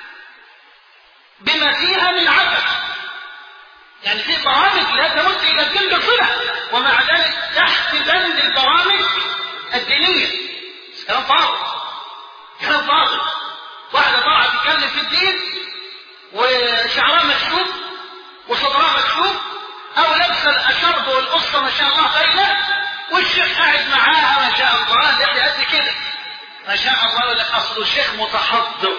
بما فيها من عدد، يعني في برامج لا تمت الى الدين بصلة، ومع ذلك تحت بند البرامج الدينية. كلام فاضي، كلام فاضي. واحدة طالعة تتكلم في الدين وشعرها مكشوف وصدرها مكشوف، او لابسه الشرب والقصه ما شاء الله باينه، والشيخ قاعد معاها ما شاء الله لحية قد كده ما شاء الله، يقول لك اصله الشيخ متحضر.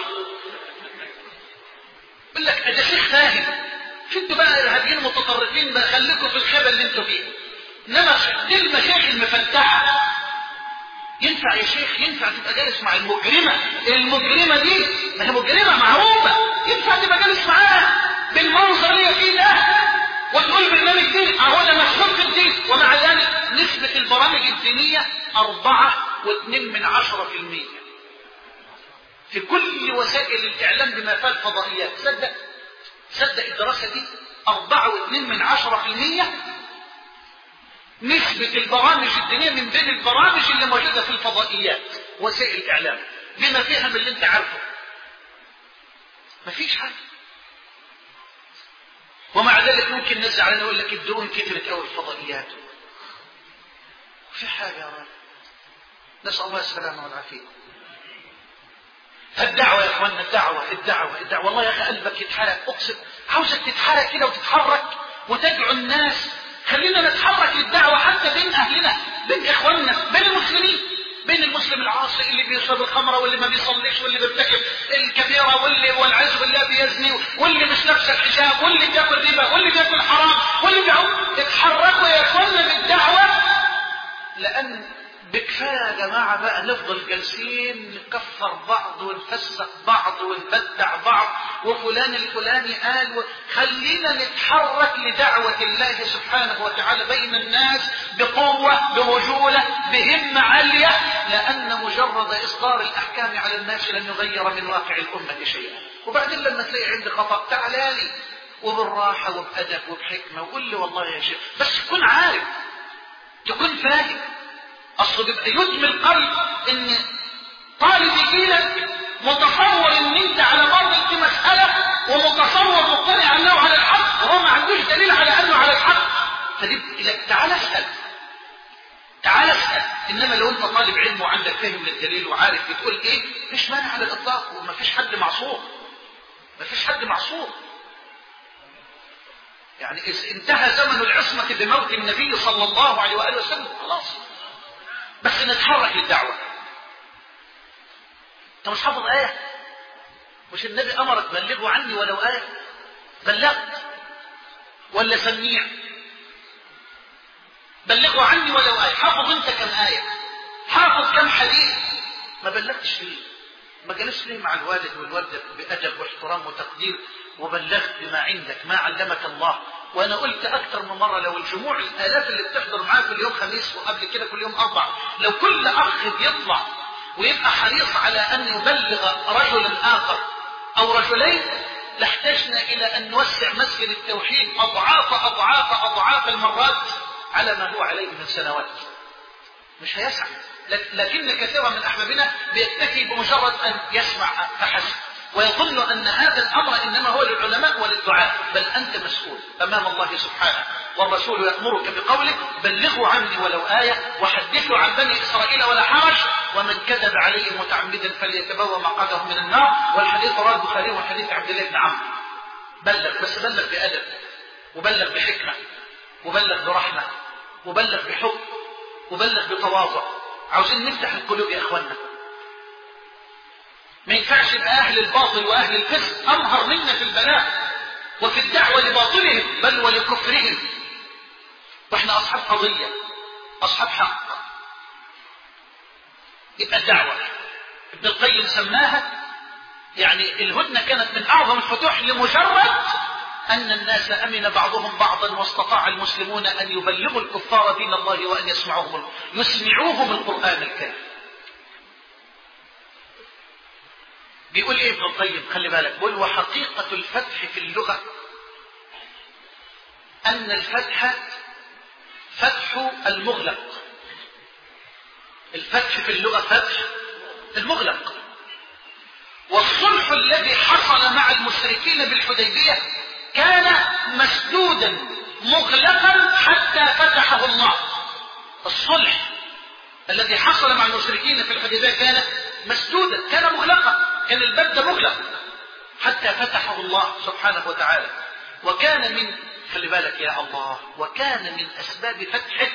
يقول لك ده شيخ فاهم، انتوا بقى ارهابيين متطرفين بقى، خليكم في الخبل اللي انتوا فيه. انما دي المشايخ المفتحه. ينفع يا شيخ؟ ينفع تبقى جالس مع المجرمه؟ المجرمه دي ما هي مجرمه معروفه، ينفع تبقى جالس معاها بالمنظر اللي فيه ده وتقول برنامج دين؟ اهو ده مشهور في الدين، ومع ذلك نسبه البرامج الدينيه أربعة واثنين من عشرة في المية في كل وسائل الاعلام بما فيها الفضائيات. صدق صدق الدراسه دي، أربعة واثنين من عشرة في المية نسبة البرامج الدينية من بين البرامج اللي موجودة في الفضائيات وسائل الإعلام بما فيها من اللي انت عارفه. مفيش حاجة. ومع ذلك ممكن نزع علينا يقول لك الدون كترت أو الفضائيات. في حاجة يا رب، نسأل الله السلامة والعافية. الدعوة يا اخوانا، الدعوة الدعوة الدعوة والله يا اخي قلبك يتحرك، اقسم عاوزك تتحرك كده وتتحرك وتدعو الناس. خلينا نتحرك للدعوة حتى بين اهلنا، بين اخواننا، بين المسلمين، بين المسلم العاصي اللي بيشرب الخمرة واللي ما بيصليش واللي بيرتكب الكبيرة واللي والعياذ بالله بيزني واللي مش لابس الحجاب واللي بياكل ربا واللي بياكل حرام واللي بيعوم. اتحركوا يا اخوانا بالدعوة، لان بكفاية يا جماعة بقى نفضل جالسين نكفر بعض ونفسق بعض ونبدع بعض وفلان الفلاني قال و... خلينا نتحرك لدعوة الله سبحانه وتعالى بين الناس بقوة برجولة بهمة عالية، لأن مجرد إصدار الأحكام على الناس لن يغير من واقع الأمة شيئا. وبعدين لما تلاقي عندي خطأ تعالالي وبالراحة وبأدب وبحكمة وقول لي والله يا شيخ، بس تكون عارف، تكون فاهم. اصل بيبقى يدمي القلب ان طالب يجيلك متصور ان انت على باطل في مسألة ومتصور مقتنع انه على الحق وهو ما عندوش دليل على انه على الحق، فدي لك تعال اسأل تعال اسأل. انما لو انت طالب علم وعندك فهم للدليل وعارف بتقول ايه، مفيش مانع على الاطلاق، ومفيش حد معصوم، مفيش حد معصوم. يعني اذا انتهى زمن العصمة بموت النبي صلى الله عليه وآله وسلم خلاص، بس نتحرك للدعوة. انت مش حافظ آية؟ مش النبي أمرك بلغوا عني ولو آية؟ بلغت ولا سميع؟ بلغوا عني ولو آية. حافظ انت كم آية؟ حافظ كم حديث؟ ما بلغتش ليه؟ ما جلست ليه مع الوالد والوالدة بأدب واحترام وتقدير وبلغت بما عندك ما علمك الله؟ وانا قلت اكثر من مرة، لو الجموع الالاف اللي بتحضر معاه كل يوم خميس وقبل كده كل يوم اربع، لو كل اخ بيطلع ويبقى حريص على ان يبلغ رجلا اخر او رجلين، لاحتجنا الى ان نوسع مسجد التوحيد اضعاف اضعاف اضعاف المرات على ما هو عليه من سنوات. مش هيسعى، لكن كثيرا من احبابنا بيكتفي بمجرد ان يسمع فحسب ويظن أن هذا الأمر إنما هو للعلماء وللدعاء، بل أنت مسؤول أمام الله سبحانه، والرسول يأمرك بقوله بلغوا عني ولو آية وحدثوا عن بني إسرائيل ولا حرج ومن كذب عليه متعمدا فليتبوأ مقعده من النار. والحديث رواه البخاري وحديث عبد الله بن عمرو. بلغ، بس بلغ بأدب وبلغ بحكمة وبلغ برحمة وبلغ بحب وبلغ بتواضع. عاوزين نفتح القلوب يا إخواننا. ما ينفعش يبقى أهل الباطل وأهل الفسق أمهر منا في البلاغ وفي الدعوة لباطلهم بل ولكفرهم، وإحنا أصحاب قضية أصحاب حق. يبقى الدعوة ابن القيم سماها يعني الهدنة كانت من أعظم الفتوح لمجرد أن الناس أمن بعضهم بعضا واستطاع المسلمون أن يبلغوا الكفار دين الله وأن يسمعوهم يسمعوهم القرآن الكريم. بيقول ايه ابن القيم؟ خلي بالك، بيقول وحقيقة الفتح في اللغة أن الفتح فتح المغلق. الفتح في اللغة فتح المغلق. والصلح الذي حصل مع المشركين بالحديبية كان مسدودا مغلقا حتى فتحه الله. الصلح الذي حصل مع المشركين في الحديبية كان مسدودا، كان مغلقا، كان الباب ده مغلق حتى فتحه الله سبحانه وتعالى. وكان من، خلي بالك يا الله، وكان من أسباب فتحه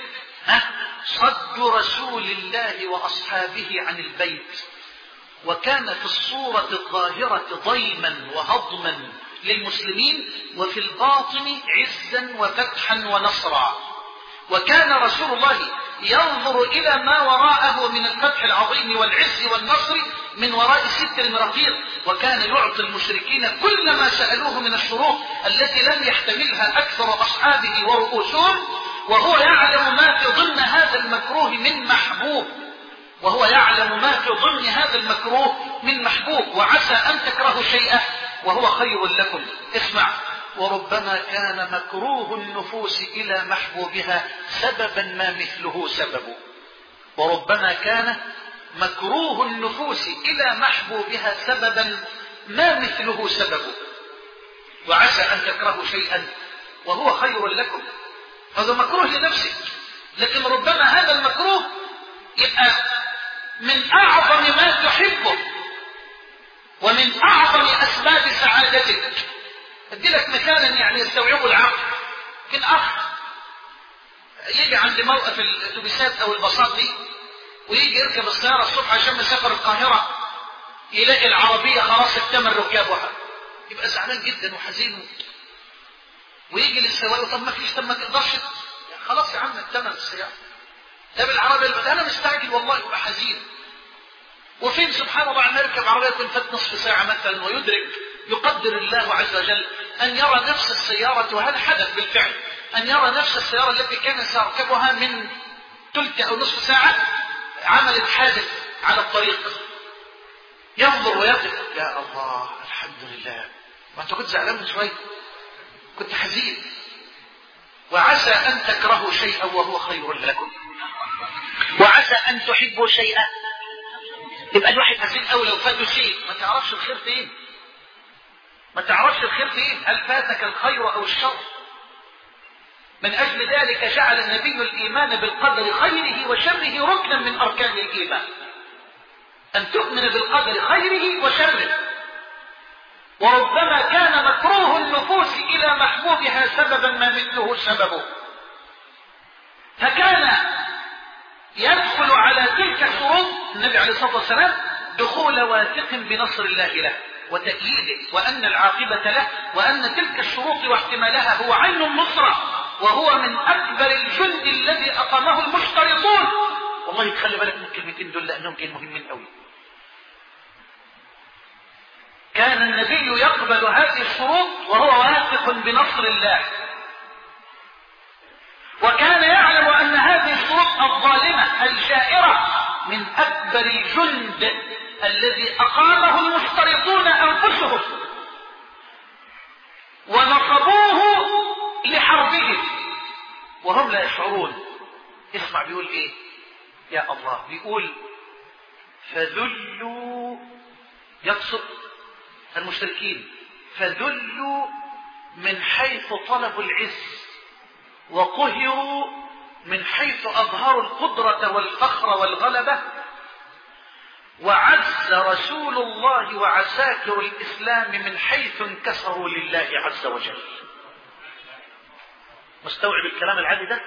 صد رسول الله وأصحابه عن البيت. وكان في الصورة الظاهرة ضيما وهضما للمسلمين، وفي الباطن عزا وفتحا ونصرا. وكان رسول الله ينظر إلى ما وراءه من الفتح العظيم والعز والنصر من وراء ستر رقيق. وكان يعطي المشركين كل ما سألوه من الشروط التي لم يحتملها أكثر أصحابه ورؤوسهم، وهو يعلم ما في ضمن هذا المكروه من محبوب وهو يعلم ما في ضمن هذا المكروه من محبوب. وعسى أن تكرهوا شيئا وهو خير لكم. اسمع، وربما كان مكروه النفوس إلى محبوبها سببا ما مثله سبب. وربما كان مكروه النفوس إلى محبوبها سببا ما مثله سبب. وعسى أن تكرهوا شيئا وهو خير لكم. هذا مكروه لنفسك، لكن ربما هذا المكروه يبقى من أعظم ما تحبه ومن أعظم أسباب سعادتك. أدي لك مثالا يعني يستوعبه العقل. كان أخ يجي عند موقف الأتوبيسات أو الباصات دي ويجي يركب السيارة الصبح عشان يسافر القاهرة، يلاقي العربية خلاص اكتمل ركابها، يبقى زعلان جدا وحزين. ويجي للسواق، طب ما فيش، طب ما تقدرش، خلاص يا عم اكتمل السيارة. طب العربية اللي أنا مستعجل والله، يبقى حزين. وفين سبحان الله عم يركب عربية يكون فات نصف ساعة مثلا ويدرك، يقدر الله عز وجل أن يرى نفس السيارة، وهذا حدث بالفعل، أن يرى نفس السيارة التي كان سيركبها من ثلث أو نصف ساعة عملت حادث على الطريق. ينظر ويقف، يا الله الحمد لله، ما أنت كنت زعلان من شوية، كنت حزين. وعسى أن تكرهوا شيئا وهو خير لكم، وعسى أن تحبوا شيئا. يبقى الواحد حزين أوي لو فاته شيء، ما تعرفش الخير فين، ما تعرفش الخير فين، هل فاتك الخير أو الشر. من أجل ذلك جعل النبي الإيمان بالقدر خيره وشره ركنا من أركان الإيمان، أن تؤمن بالقدر خيره وشره. وربما كان مكروه النفوس إلى محبوبها سببا ما مثله سببه. فكان يدخل على تلك الشروط النبي عليه الصلاة والسلام دخول واثق بنصر الله له وتأييده، وأن العاقبة له، وأن تلك الشروط واحتمالها هو عين النصرة، وهو من أكبر الجند الذي أقامه المشترطون. والله تخلي بالك من الكلمتين دول لأنهم كانوا مهمين قوي. كان النبي يقبل هذه الشروط وهو واثق بنصر الله، وكان يعلم أن هذه الشروط الظالمة الجائرة من أكبر الجند الذي أقامه المشترطون أنفسهم ونصبوه لحربهم وهم لا يشعرون. اسمع بيقول ايه يا الله، بيقول فذلوا، يقصد المشركين، فذلوا من حيث طلبوا العز، وقهروا من حيث أظهروا القدرة والفخر والغلبة، وعز رسول الله وعساكر الإسلام من حيث انكسروا لله عز وجل. مستوعب الكلام العادي ده؟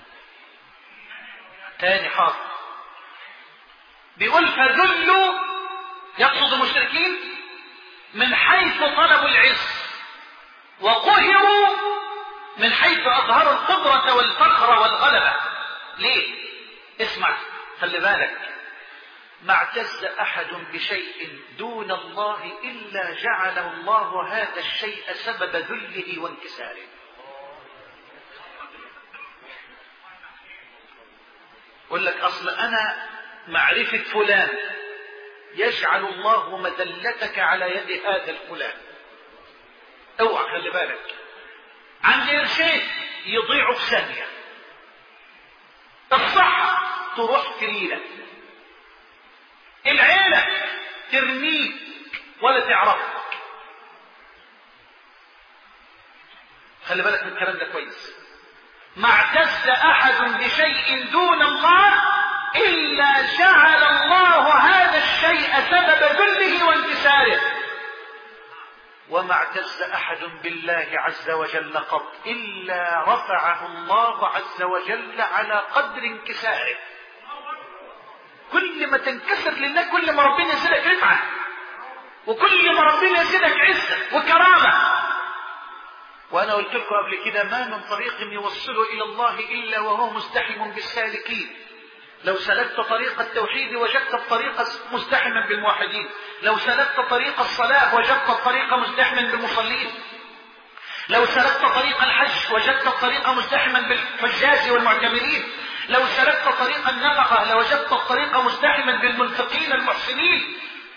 تاني حاضر. بيقول فذلوا، يقصد المشركين، من حيث طلبوا العز، وقهروا من حيث أظهروا القدرة والفخر والغلبة. ليه؟ اسمع، خلي بالك، ما اعتز أحد بشيء دون الله إلا جعله الله هذا الشيء سبب ذله وانكساره. يقول لك أصل أنا معرفة فلان يجعل الله مذلتك على يد هذا الفلان. اوعى، خلي بالك. عند قرشين يضيعوا في ثانية، الصحة تروح في ليلة، العيلة ترميك ولا تعرفك. خلي بالك من الكلام ده كويس. ما اعتز احد بشيء دون الله الا جعل الله هذا الشيء سبب ذله وانكساره، وما اعتز احد بالله عز وجل قط الا رفعه الله عز وجل على قدر انكساره. كل ما تنكسر لله كل ما ربنا يزيدك رفعه، وكل ما ربنا يزيدك عزه وكرامه. وانا قلت لكم قبل كده ما من طريق يوصل الى الله الا وهو مزدحم بالسالكين. لو سلكت طريق التوحيد وجدت الطريق مزدحما بالموحدين، لو سلكت طريق الصلاة وجدت الطريق مزدحما بالمصلين، لو سلكت طريق الحج وجدت الطريق مزدحما بالحجاج والمعتمرين، لو سلكت طريق النفقة لوجدت الطريق مزدحما بالمنفقين المحسنين.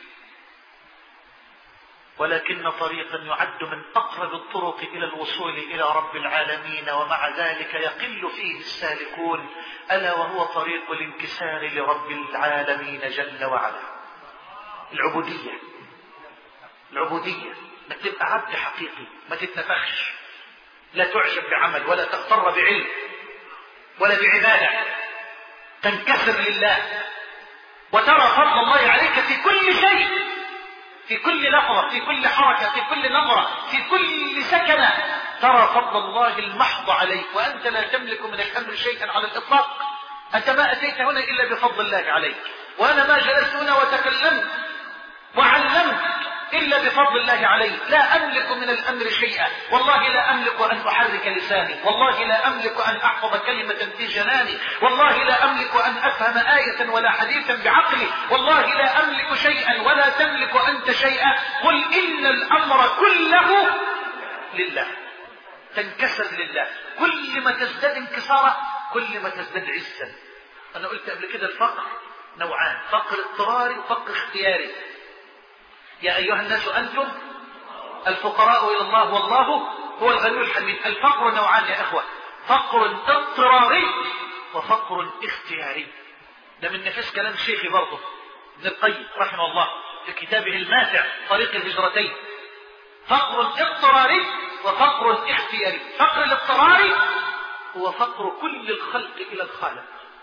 ولكن طريقا يعد من أقرب الطرق إلى الوصول إلى رب العالمين ومع ذلك يقل فيه السالكون، ألا وهو طريق الانكسار لرب العالمين جل وعلا. العبودية، العبودية انك تبقى عبد حقيقي، ما تتنفخش، لا تعجب بعمل ولا تغتر بعلم ولا بعبادة، تنكسر لله وترى فضل الله عليك في كل شيء، في كل لحظة، في كل حركة، في كل نظرة، في كل سكنة ترى فضل الله المحض عليك، وأنت لا تملك من الأمر شيئا على الإطلاق. أنت ما أتيت هنا إلا بفضل الله عليك، وأنا ما جلست هنا وتكلمت وعلمت إلا بفضل الله علي. لا أملك من الأمر شيئا، والله لا أملك أن أحرك لساني، والله لا أملك أن أحفظ كلمة في جناني، والله لا أملك أن أفهم آية ولا حديثا بعقلي، والله لا أملك شيئا ولا تملك أنت شيئا. قل إن الأمر كله لله، تنكسر لله. كل ما تزداد انكسارا كل ما تزداد عزا. أنا قلت قبل كده الفقر نوعان، فقر اضطراري وفقر اختياري. يا أيها الناس أنتم الفقراء إلى الله والله هو الغني الحميد. الفقر نوعان يا أخوة، فقر اضطراري وفقر اختياري. ده من نفس كلام شيخي برضه ابن القيم رحمه الله في كتابه الماتع طريق الهجرتين. فقر اضطراري وفقر اختياري. فقر الاضطراري هو فقر كل الخلق إلى الخالق.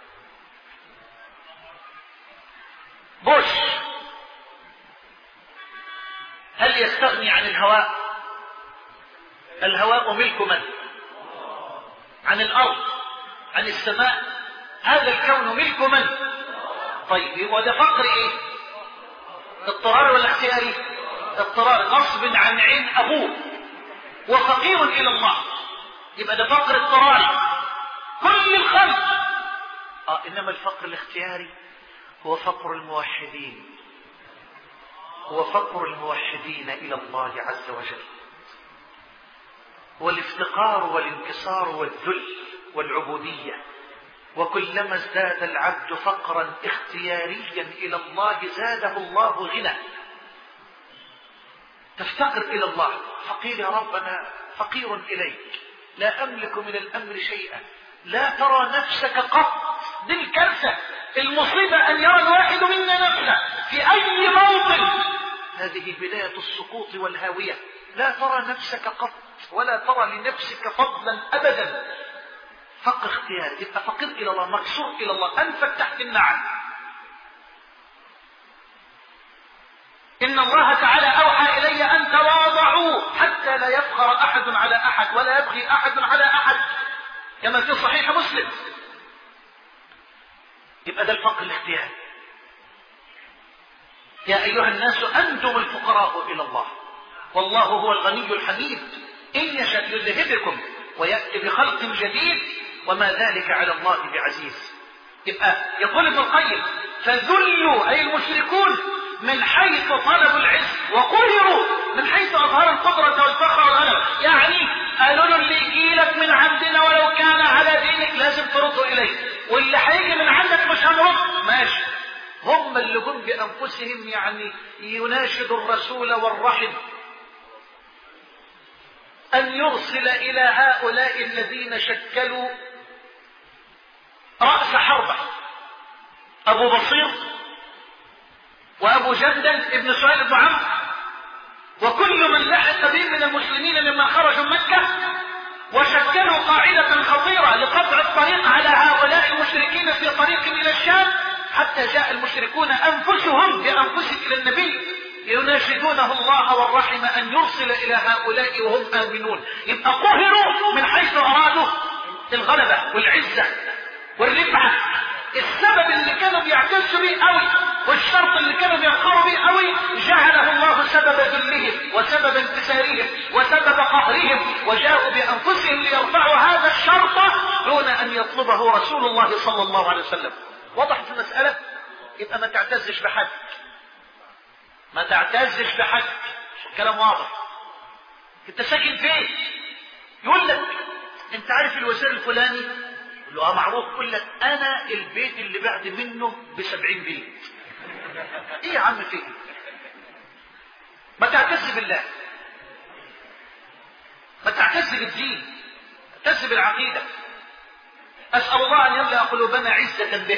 بوش هل يستغني عن الهواء؟ الهواء ملك من؟ عن الأرض، عن السماء، هذا الكون ملك من؟ طيب وده فقر ايه؟ اضطرار ولا اختياري؟ اضطرار، غصب عن عين أبوه وفقير إلى الله، يبقى ده فقر اضطراري كل الخلق. آه إنما الفقر الاختياري هو فقر الموحدين، هو فقر الموحدين إلى الله عز وجل، والافتقار والانكسار والذل والعبودية. وكلما ازداد العبد فقرا اختياريا إلى الله زاده الله غنى. تفتقر إلى الله، فقير يا رب أنا فقير إليك، لا أملك من الأمر شيئا، لا ترى نفسك قط. دي الكارثة، المصيبة أن يرى الواحد منا نفسه في أي موطن. هذه بداية السقوط والهاوية. لا ترى نفسك قط ولا ترى لنفسك فضلا أبدا. فقر اختيار، تبقى فقير إلى الله، مكسور إلى الله، أنفك تحت النعم. إن الله تعالى أوحى إلي أن تواضعوا حتى لا يفخر أحد على أحد ولا يبغي أحد على أحد، كما في صحيح مسلم. يبقى ده الفقر الاختياري. يا أيها الناس أنتم الفقراء إلى الله والله هو الغني الحميد، إن يشأ يذهبكم ويأتي بخلق جديد وما ذلك على الله بعزيز. يبقى يقول ابن القيم فذلوا أي المشركون من حيث طلبوا العز، وقهروا من حيث أظهر القدرة والفخر والغنم. يعني قالوا له اللي يجيلك من عندنا ولو كان على دينك لازم ترده إليه، واللي هيجي من عندك مش هنرد. ماشي، هم هم اللي هم بأنفسهم يعني يناشدوا الرسول والرحم أن يرسل إلى هؤلاء الذين شكلوا رأس حربه، أبو بصير وأبو جندل ابن سهيل بن عمرو وكل من لحق بهم من المسلمين لما خرجوا مكة، وشكلوا قاعدة خطيرة لقطع الطريق على هؤلاء المشركين في طريق إلى الشام، حتى جاء المشركون أنفسهم بأنفسهم إلى النبي يناشدونه الله والرحم أن يرسل إلى هؤلاء وهم آمنون. يبقى قهروا من حيث أرادوا الغلبة والعزة والرفعة. السبب اللي كانوا بيعتزوا به قوي والشرط اللي كانوا بيقروا به قوي جعله الله سبب ذلهم وسبب انكسارهم وسبب قهرهم، وجاءوا بأنفسهم ليرفعوا هذا الشرط دون أن يطلبه رسول الله صلى الله عليه وسلم. وضحت المسألة؟ يبقى ما تعتزش بحد، ما تعتزش بحد. كلام واضح. انت ساكن فين؟ يقول لك انت عارف الوزير الفلاني؟ يقول له اه معروف. يقول لك انا البيت اللي بعد منه بسبعين بيت. ايه يا عم فيه؟ ما تعتز بالله، ما تعتز بالدين، تعتز بالعقيدة. اسأل الله ان يملأ قلوبنا عزة به.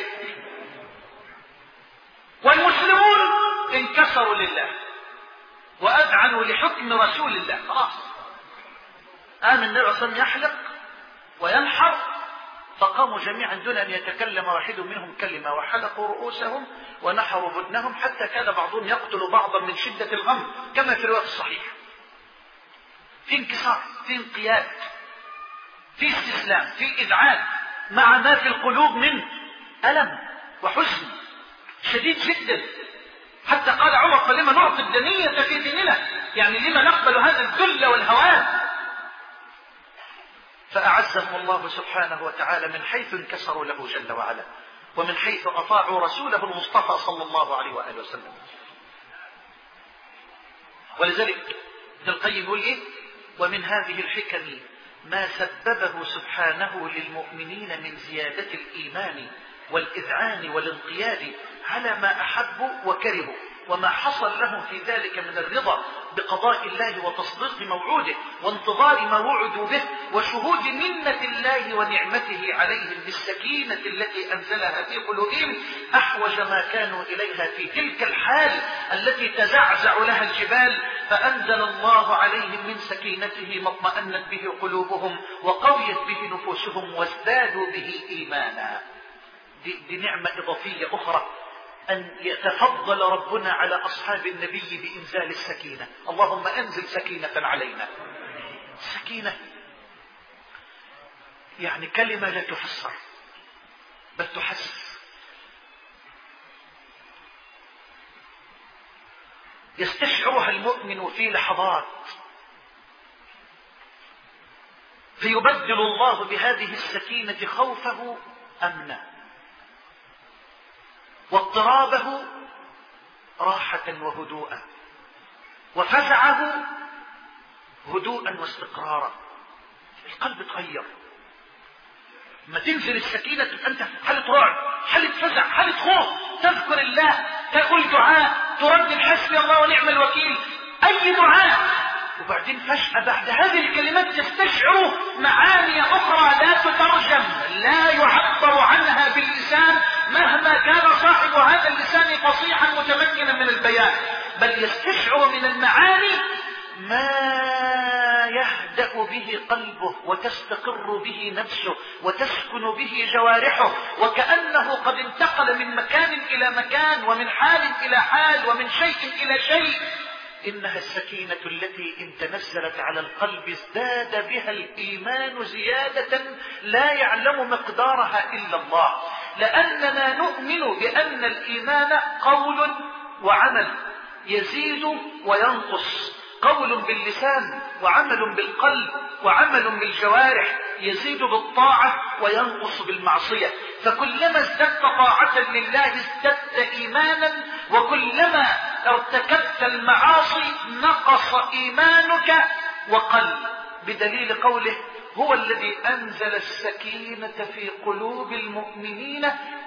والمسلمون انكسروا لله وأذعنوا لحكم رسول الله. خلاص آمن النبي صلى الله عليه وسلم يحلق وينحر، فقاموا جميعا دون أن يتكلم واحد منهم كلمة، وحلقوا رؤوسهم ونحروا بدنهم، حتى كان بعضهم يقتل بعضا من شدة الغم كما في الرواية الصحيحة. في انكسار، في انقياد، في استسلام، في إذعان، مع ما في القلوب من ألم وحزن شديد جدا. حتى قال عمر فلما نعطي الدنية في ديننا، يعني لما نقبل هذا الذل والهوان. فأعزهم الله سبحانه وتعالى من حيث انكسروا له جل وعلا، ومن حيث أطاعوا رسوله المصطفى صلى الله عليه وآله وسلم. ولذلك ابن القيم يقول ايه؟ ومن هذه الحكم ما سببه سبحانه للمؤمنين من زيادة الإيمان والإذعان والانقياد على ما أحبوا وكرهوا، وما حصل لهم في ذلك من الرضا بقضاء الله وتصديق موعوده وانتظار ما وعدوا به، وشهود منة الله ونعمته عليهم بالسكينة التي أنزلها في قلوبهم أحوج ما كانوا إليها في تلك الحال التي تزعزع لها الجبال، فأنزل الله عليهم من سكينته ما اطمأنت به قلوبهم وقويت به نفوسهم وازدادوا به إيمانا. دي, دي نعمة إضافية أخرى، أن يتفضل ربنا على أصحاب النبي بإنزال السكينة. اللهم أنزل سكينة علينا. سكينة يعني كلمة لا تفسر بل تحس. يستشعرها المؤمن في لحظات، فيبدل الله بهذه السكينة خوفه أمنا، واضطرابه راحة وهدوءا، وفزعه هدوءا واستقرارا. القلب تغير ما تنزل السكينة، تبقى انت حالة رعب، حالة فزع، حالة خوف، تذكر الله، تقول دعاء، تردد حسبي الله ونعم الوكيل، اي دعاء. وبعدين فجأة بعد هذه الكلمات تستشعر معاني أخرى لا تترجم، لا يعبر عنها باللسان مهما كان صاحب هذا اللسان فصيحا متمكنا من البيان، بل يستشعر من المعاني ما يهدأ به قلبه وتستقر به نفسه وتسكن به جوارحه، وكأنه قد انتقل من مكان إلى مكان ومن حال إلى حال ومن شيء إلى شيء. إنها السكينة التي إن تنزلت على القلب ازداد بها الإيمان زيادة لا يعلم مقدارها إلا الله، لأننا نؤمن بأن الإيمان قول وعمل يزيد وينقص، قول باللسان وعمل بالقلب وعمل بالجوارح، يزيد بالطاعة وينقص بالمعصية. فكلما ازددت طاعة لله ازددت إيمانا، وكلما ارتكبت المعاصي نقص إيمانك وقل، بدليل قوله هو الذي أنزل السكينة في قلوب المؤمنين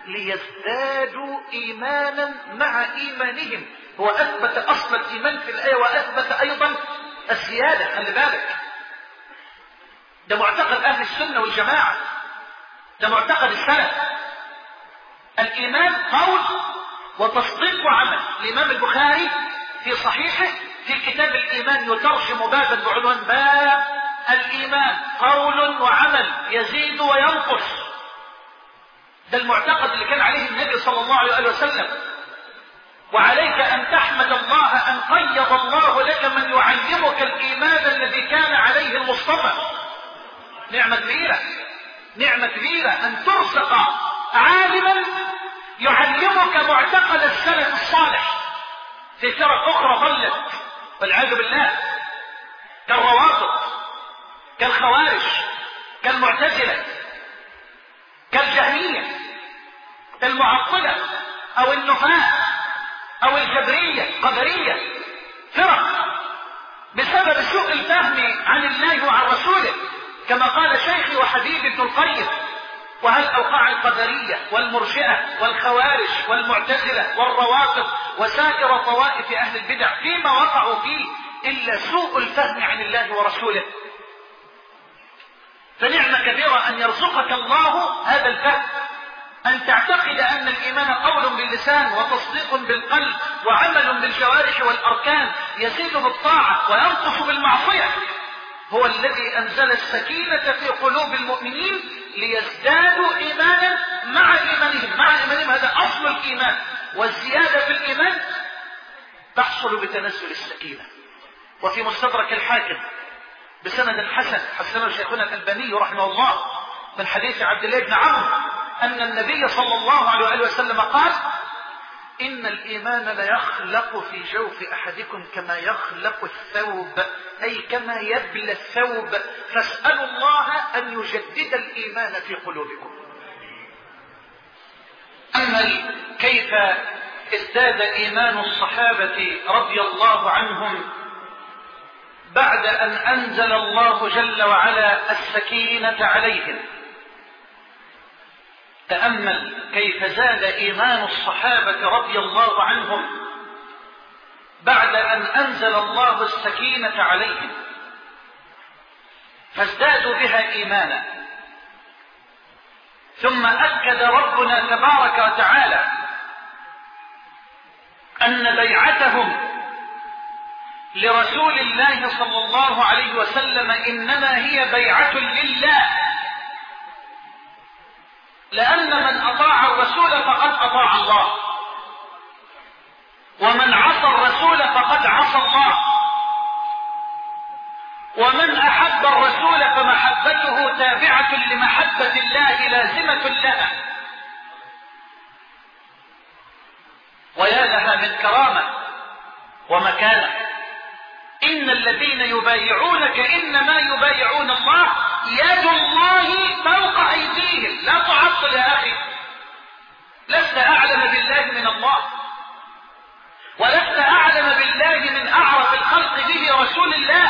ليزدادوا إيمانا مع إيمانهم. هو أثبت أصل الإيمان في الآية وأثبت أيضا الزيادة. خلي بالك، ده معتقد أهل السنة والجماعة، ده معتقد السلف. الإيمان قول وتصديق وعمل. الإمام البخاري في صحيحه في كتاب الإيمان يترجم بابا بعنوان باب الإيمان قول وعمل يزيد وينقص. ده المعتقد اللي كان عليه النبي صلى الله عليه وسلم. وعليك أن تحمد الله أن قيض الله لك من يعلمك الإيمان الذي كان عليه المصطفى. نعمة كبيرة، نعمة كبيرة أن ترزق عالما يعلمك معتقد السلف الصالح في فرق أخرى ضلت والعياذ بالله، كالروافض، كالخوارج، كالمعتزلة، كالجهمية، المعطلة أو النفاة أو الجبرية، قدرية، فرق بسبب سوء الفهم عن الله وعن رسوله، كما قال شيخي وحبيبي ابن القيم: وهل أوقع القدرية والمرجئة والخوارج والمعتزلة والروافض وسائر طوائف أهل البدع فيما وقعوا فيه إلا سوء الفهم عن الله ورسوله؟ فنعمة كبيرة أن يرزقك الله هذا الفهم، أن تعتقد أن الإيمان قول باللسان وتصديق بالقلب وعمل بالجوارح والأركان يزيد بالطاعة وينقص بالمعصية. هو الذي أنزل السكينة في قلوب المؤمنين ليزدادوا إيمانا مع إيمانهم. مع إيمانهم هذا أصل الإيمان، والزيادة في الإيمان تحصل بتنزل السكينة. وفي مستدرك الحاكم بسند حسن حسنه شيخنا الألباني رحمه الله من حديث عبد الله بن عمرو أن النبي صلى الله عليه وسلم قال: إن الإيمان ليخلق في جوف أحدكم كما يخلق الثوب، أي كما يبلى الثوب، فاسألوا الله أن يجدد الإيمان في قلوبكم. أما كيف ازداد إيمان الصحابة رضي الله عنهم بعد أن أنزل الله جل وعلا السكينة عليهم. تأمل كيف زاد إيمان الصحابة رضي الله عنهم بعد أن أنزل الله السكينة عليهم، فازدادوا بها إيمانا. ثم أكد ربنا تبارك وتعالى أن بيعتهم لرسول الله صلى الله عليه وسلم إنما هي بيعة لله، لأن من أطاع الرسول فقد أطاع الله، ومن عصى الرسول فقد عصى الله، ومن أحب الرسول فمحبته تابعة لمحبة الله لازمة لها. ويا لها من كرامة ومكانة. إن الذين يبايعونك إنما يبايعون الله يد الله فوق أيديهم. لا تعطل يا أخي، لست أعلم بالله من الله، ولست أعلم بالله من أعرف الخلق به رسول الله.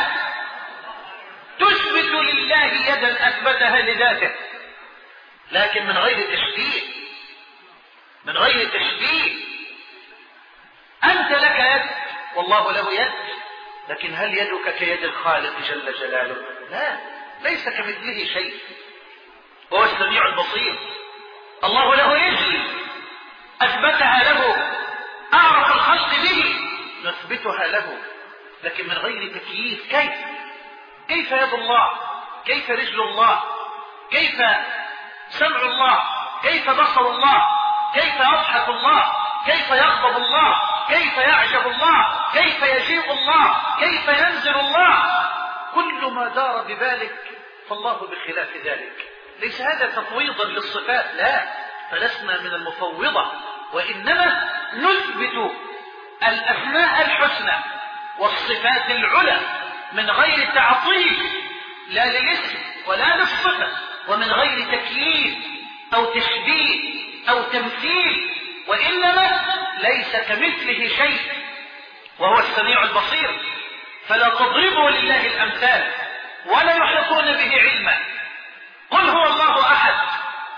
تثبت لله يدا أثبتها لذاته، لكن من غير تشبيه، من غير تشبيه. أنت لك يد والله له يد، لكن هل يدك كيد الخالق جل جلاله؟ لا، ليس كمثله شيء، وهو السميع البصير. الله له رجل أثبتها له، أعرف الخلق به نثبتها له، لكن من غير تكييف. كيف كيف يد الله؟ كيف رجل الله؟ كيف سمع الله؟ كيف بصر الله؟ كيف يضحك الله؟ كيف يغضب الله؟ كيف يعجب الله؟ كيف يجيء الله؟ كيف ينزل الله؟ كل ما دار ببالك فالله بخلاف ذلك. ليس هذا تفويضا للصفات، لا، فلسنا من المفوضة، وإنما نثبت الأسماء الحسنى والصفات العلى من غير تعطيل، لا للاسم ولا للصفة، ومن غير تكييف أو تشبيه أو تمثيل، وإنما ليس كمثله شيء وهو السميع البصير. فلا تضربوا لله الأمثال ولا يحيطون به علما. قل هو الله أحد،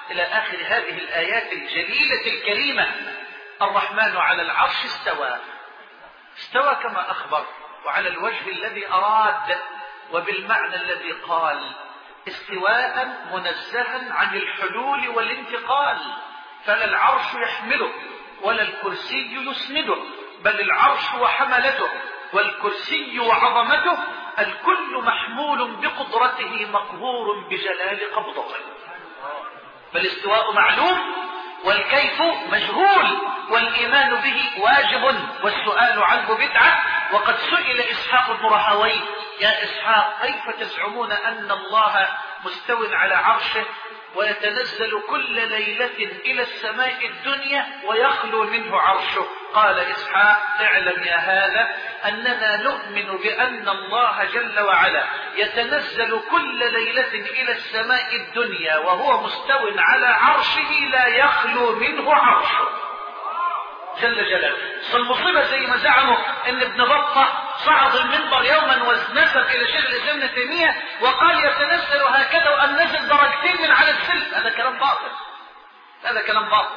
إلى آخر هذه الآيات الجليلة الكريمة. الرحمن على العرش استوى، استوى كما أخبر، وعلى الوجه الذي أراد وبالمعنى الذي قال، استواء منزها عن الحلول والانتقال، فلا العرش يحمله ولا الكرسي يسنده، بل العرش وحملته والكرسي وعظمته الكل محمول بقدرته مقهور بجلال قبضته. فالاستواء معلوم والكيف مجهول، والإيمان به واجب والسؤال عنه بدعة. وقد سئل إسحاق بن راهويه: يا إسحاق، كيف تزعمون أن الله مستو على عرشه ويتنزل كل ليلة إلى السماء الدنيا ويخلو منه عرشه؟ قال إسحاق: اعلم يا هذا أننا نؤمن بأن الله جل وعلا يتنزل كل ليلة إلى السماء الدنيا وهو مستو على عرشه لا يخلو منه عرشه جل جلاله. فالمصيبة زي ما زعموا ان ابن بطة صعد المنبر يوما ونسب الى شيخ الاسلام ابن تيمية وقال يتنزل هكذا وان نزل درجتين من على السلم، هذا كلام باطل، هذا كلام باطل.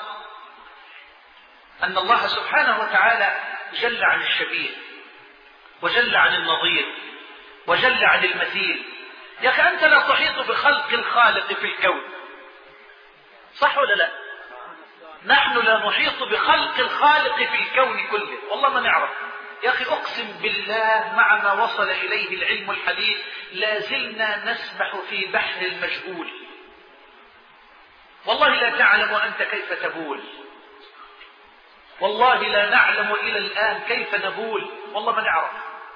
ان الله سبحانه وتعالى جل عن الشبيه وجل عن النظير وجل عن المثيل. يا اخي انت لا تحيط بخلق الخالق في الكون، صح ولا لا؟ نحن لا نحيط بخلق الخالق في الكون كله، والله ما نعرف. يا أخي أقسم بالله مع ما وصل إليه العلم الحديث لا زلنا نسبح في بحر المجهول. والله لا تعلم أنت كيف تبول، والله لا نعلم إلى الآن كيف نبول، والله ما نعرف.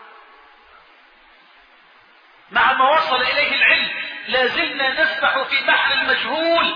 مع ما وصل إليه العلم لا زلنا نسبح في بحر المجهول،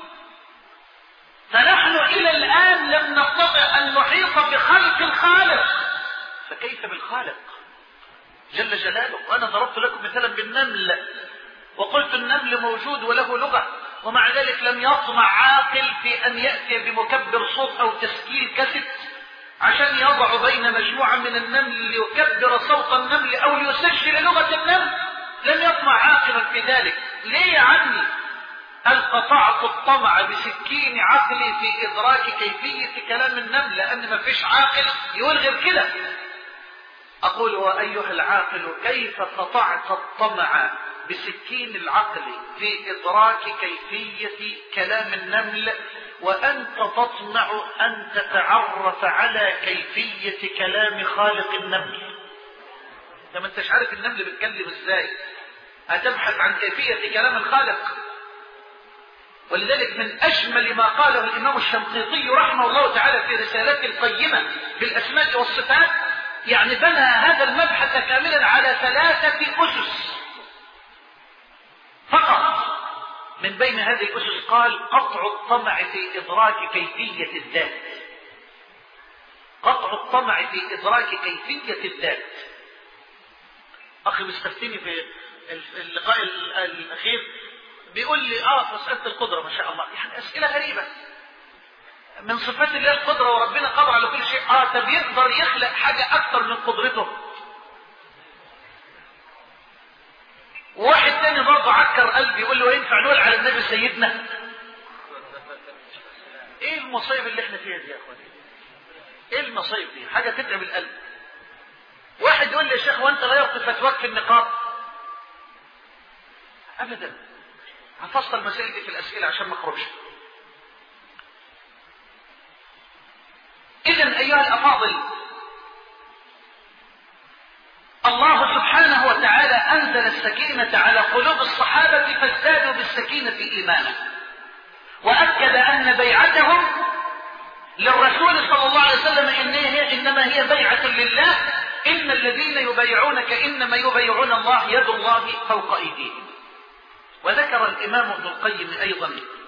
فنحن إلى الآن لم نستطع أن نحيط بخلق الخالق، فكيف بالخالق جل جلاله؟ وأنا ضربت لكم مثلا بالنمل وقلت النمل موجود وله لغة، ومع ذلك لم يطمع عاقل في أن يأتي بمكبر صوت أو تسجيل كاسيت عشان يضع بين مجموعة من النمل ليكبر صوت النمل أو ليسجل لغة النمل. لم يطمع عاقل في ذلك. ليه يا عمي؟ هل قطعت الطمع بسكين عقلي في إدراك كيفية كلام النمل؟ لأن ما فيش عاقل يقول غير كده. أقول: وأيها العاقل، كيف قطعت الطمع بسكين العقل في إدراك كيفية كلام النمل وأنت تطمع أن تتعرف على كيفية كلام خالق النمل؟ لما أنتش عارف النمل بتكلم إزاي هتبحث عن كيفية كلام الخالق. ولذلك من أجمل ما قاله الإمام الشنقيطي رحمه الله تعالى في رسالته القيمة في الأسماء والصفات، يعني بنى هذا المبحث كاملا على ثلاثة أسس فقط. من بين هذه الأسس قال: قطع الطمع في إدراك كيفية الذات، قطع الطمع في إدراك كيفية الذات. أخي مستفتيني في اللقاء الأخير بيقول لي اه في مسألة القدرة ما شاء الله، يعني أسئلة غريبة. من صفات الله القدرة وربنا قادر على كل شيء. اه طب يقدر يخلق حاجة أكثر من قدرته. واحد تاني برضه عكر قلبي يقول له: ينفع نقول على النبي سيدنا؟ ايه المصايب اللي احنا فيها دي يا اخواني؟ ايه المصايب دي؟ حاجة تتعب القلب. واحد يقول لي: يا شيخ وانت غيرت فتواك في النقاب؟ ابدا. هفصل مسائل دي في الأسئلة عشان ما اخرجش. إذن أيها الأفاضل، الله سبحانه وتعالى أنزل السكينة على قلوب الصحابة فازدادوا بالسكينة إيمانا، وأكد أن بيعتهم للرسول صلى الله عليه وسلم إنما هي بيعة لله، إن الذين يبايعونك إنما يبايعون الله يد الله فوق أيديهم. وذكر الإمام ابن القيم أيضا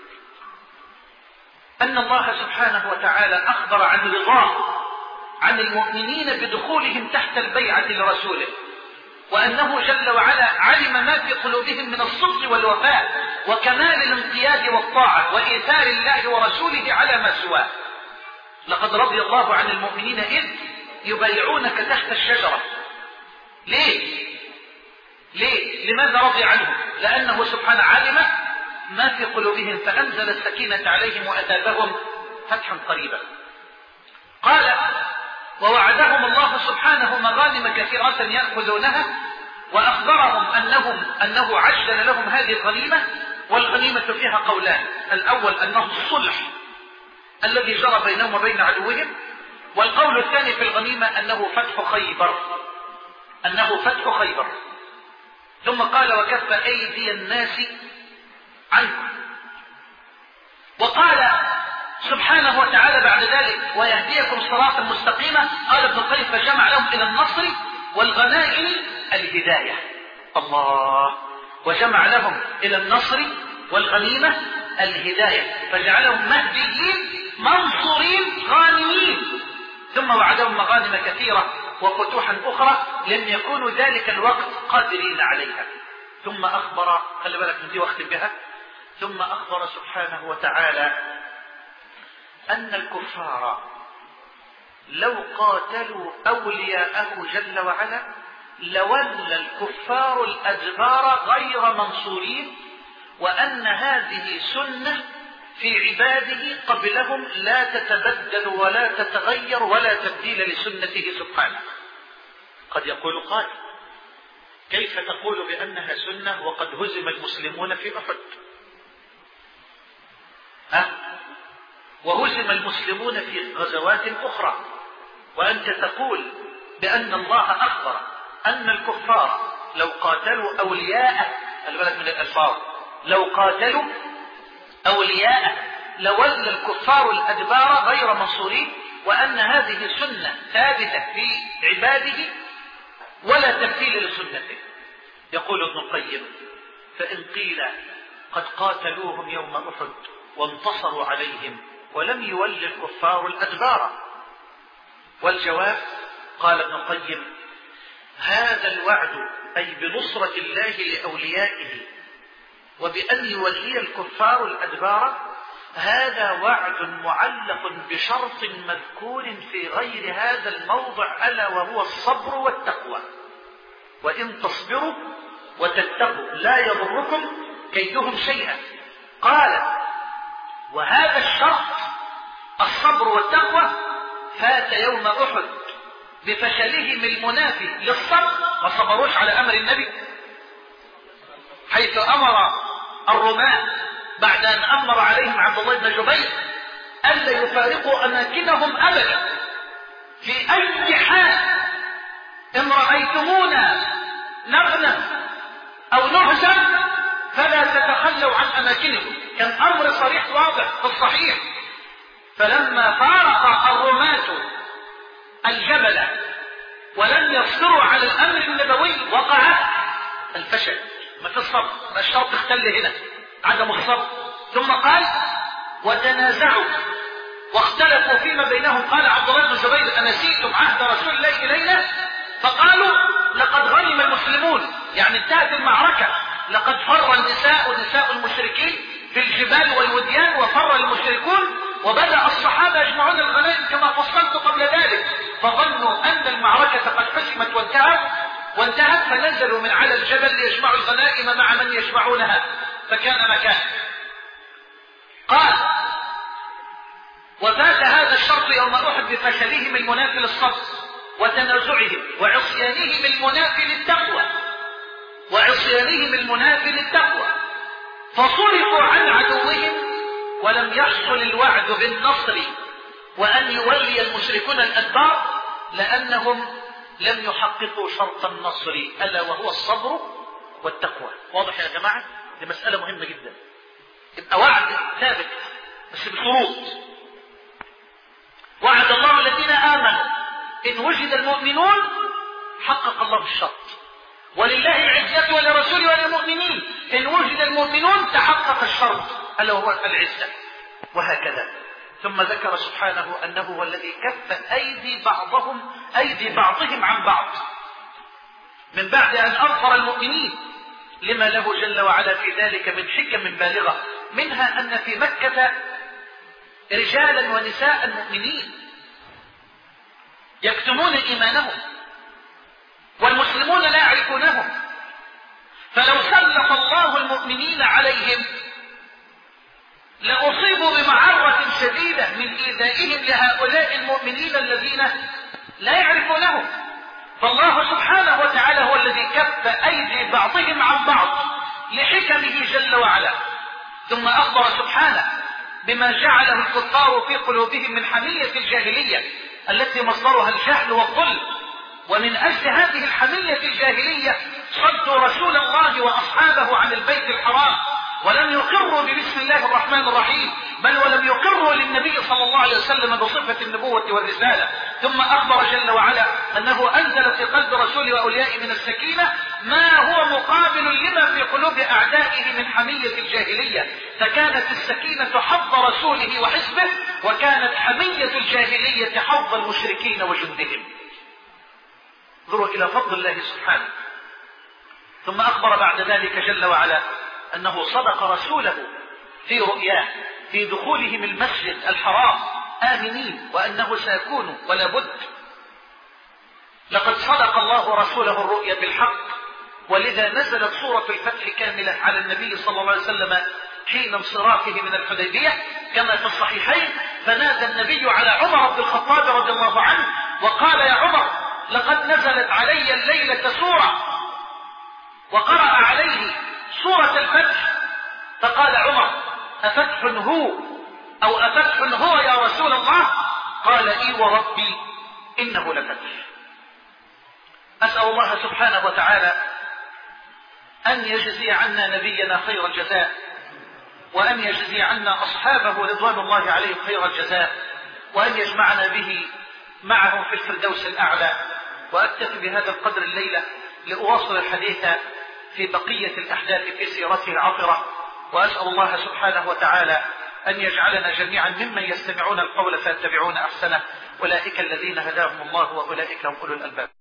أن الله سبحانه وتعالى أخبر عن رضاه عن المؤمنين بدخولهم تحت البيعة لرسوله، وأنه جل وعلا علم ما في قلوبهم من الصدق والوفاء وكمال الامتياز والطاعة وإيثار الله ورسوله على ما سواه. لقد رضي الله عن المؤمنين إذ يبايعونك تحت الشجرة. ليه؟ ليه؟ لماذا رضي عنهم؟ لأنه سبحانه علم ما في قلوبهم فأنزل السكينة عليهم وأثابهم فتحا قريبا. قال ووعدهم الله سبحانه مغانم كثيرة يأخذونها وأخبرهم أنهم أنه عجل لهم هذه الغنيمة. والغنيمة فيها قولان: الأول أنه الصلح الذي جرى بينهم وبين عدوهم، والقول الثاني في الغنيمة أنه فتح خيبر أنه فتح خيبر. ثم قال وكف أيدي الناس عنكم. وقال سبحانه وتعالى بعد ذلك ويهديكم صراطا مستقيما. قال ابن القيم فجمع لهم إلى النصر والغنائم الهداية. الله. وجمع لهم إلى النصر والغنيمة الهداية فجعلهم مهديين منصورين غانمين. ثم وعدهم مغانم كثيرة وفتوحا أخرى لم يكونوا ذلك الوقت قادرين عليها. ثم أخبر، خلي بالك من دي واختم بها، ثم أخبر سبحانه وتعالى أن الكفار لو قاتلوا أولياءه جل وعلا لولى الكفار الأدبار غير منصورين، وأن هذه سنة في عباده قبلهم لا تتبدل ولا تتغير ولا تبديل لسنته سبحانه. قد يقول قائل: كيف تقول بأنها سنة وقد هزم المسلمون في أحد؟ ها؟ وهزم المسلمون في غزوات أخرى، وأنت تقول بأن الله أخبر أن الكفار لو قاتلوا أولياءه، البلد من الألفاظ، لو قاتلوا أولياءه لولى الكفار الأدبار غير منصورين، وأن هذه سنة ثابتة في عباده ولا تبديل لسنته. يقول ابن القيم: فإن قيل قد قاتلوهم يوم أحد وانتصروا عليهم ولم يولي الكفار الأدبار، والجواب قال ابن القيم: هذا الوعد أي بنصرة الله لأوليائه وبأن يولي الكفار الأدبار هذا وعد معلق بشرط مذكور في غير هذا الموضع، ألا وهو الصبر والتقوى. وإن تصبروا وتتقوا لا يضركم كيدهم شيئا. قال: وهذا الشرط الصبر والتقوى فات يوم أحد بفشلهم المنافي للصبر، ما صبروش على أمر النبي، حيث أمر الرماة بعد أن أمر عليهم عبد الله بن جبير ألا يفارقوا أماكنهم أبدا في أي حال. إن رأيتمونا نغنم أو نهزم فلا تتخلوا عن أماكنكم. كان أمر صريح واضح في الصحيح. فلما فارق الرماة الجبل ولم يصبروا على الأمر النبوي وقع الفشل. ما في الصبر، ما الشرط اختل هنا، عدم الصبر. ثم قال: وتنازعوا واختلفوا فيما بينهم. قال عبد الله بن جبير: أنسيتم عهد رسول الله إلينا؟ فقالوا: لقد غنم المسلمون، يعني انتهت المعركة، لقد فر النساء ونساء المشركين في الجبال والوديان وفر المشركون، وبدأ الصحابة يجمعون الغنائم كما فصلت قبل ذلك، فظنوا أن المعركة قد حسمت وانتهت وانتهت فنزلوا من على الجبل ليجمعوا الغنائم مع من يجمعونها، فكان مكان. قال: وفات هذا الشرط يوم أحد بفشلهم المنافي للصبر وتنازعهم وعصيانهم المنافي للتقوى وعصيانهم المنافي للتقوى فصرفوا عن عدوهم، ولم يحصل الوعد بالنصر وأن يولي المشركون الأدبار لأنهم لم يحققوا شرط النصر ألا وهو الصبر والتقوى. واضح يا جماعة؟ دي مسألة مهمة جدا. يبقى وعد ثابت بس بشروط. وعد الله الذين آمنوا إن وجد المؤمنون حقق الله الشرط، ولله العزة ولرسوله وللمؤمنين إن وجد المؤمنون تحقق الشرط ألا وهو العزة، وهكذا. ثم ذكر سبحانه أنه هو الذي كف أيدي بعضهم أيدي بعضهم عن بعض من بعد أن أظهر المؤمنين لما له جل وعلا في ذلك من حكم بالغة، منها أن في مكة رجالا ونساء مؤمنين يكتمون إيمانهم والمسلمون لا يعرفونهم، فلو سلط الله المؤمنين عليهم لأصيبوا بمعرة شديدة من إيذائهم لهؤلاء المؤمنين الذين لا يعرفونهم. فالله سبحانه وتعالى هو الذي كف أيدي بعضهم عن بعض لحكمه جل وعلا. ثم أخبر سبحانه بما جعله الكفار في قلوبهم من حمية الجاهلية التي مصدرها الجهل والظلم، ومن أجل هذه الحمية الجاهلية صدوا رسول الله وأصحابه عن البيت الحرام، ولم يقروا ببسم الله الرحمن الرحيم، بل ولم يقروا للنبي صلى الله عليه وسلم بصفة النبوة والرسالة. ثم أخبر جل وعلا أنه أنزل في قلب رسول وأوليائه من السكينة ما هو مقابل لما في قلوب أعدائه من حمية الجاهلية، فكانت السكينة حظ رسوله وحزبه، وكانت حمية الجاهلية حظ المشركين وجندهم. انظروا إلى فضل الله سبحانه. ثم أخبر بعد ذلك جل وعلا أنه صدق رسوله في رؤياه في دخولهم المسجد الحرام آمنين، وأنه سيكون ولا بد. لقد صدق الله رسوله الرؤيا بالحق، ولذا نزلت سورة الفتح كاملة على النبي صلى الله عليه وسلم حين انصرافه من الحديبية كما في الصحيحين. فنادى النبي على عمر بن الخطاب رضي الله عنه وقال: يا عمر، لقد نزلت علي الليلة سورة، وقرأ عليه سورة الفتح. فقال عمر: أفتح هو أو أفتح هو يا رسول الله؟ قال: إي وربي إنه لفتح. أسأل الله سبحانه وتعالى أن يجزي عنا نبينا خير الجزاء، وأن يجزي عنا أصحابه رضوان الله عليهم خير الجزاء، وأن يجمعنا به معهم في الفردوس الأعلى. وأكتفي بهذا القدر الليلة لأواصل الحديث في بقية الأحداث في سيرته العطرة، وأسأل الله سبحانه وتعالى أن يجعلنا جميعا ممن يستمعون القول فيتبعون أحسنه. أولئك الذين هداهم الله وأولئك هم أولو الألباب.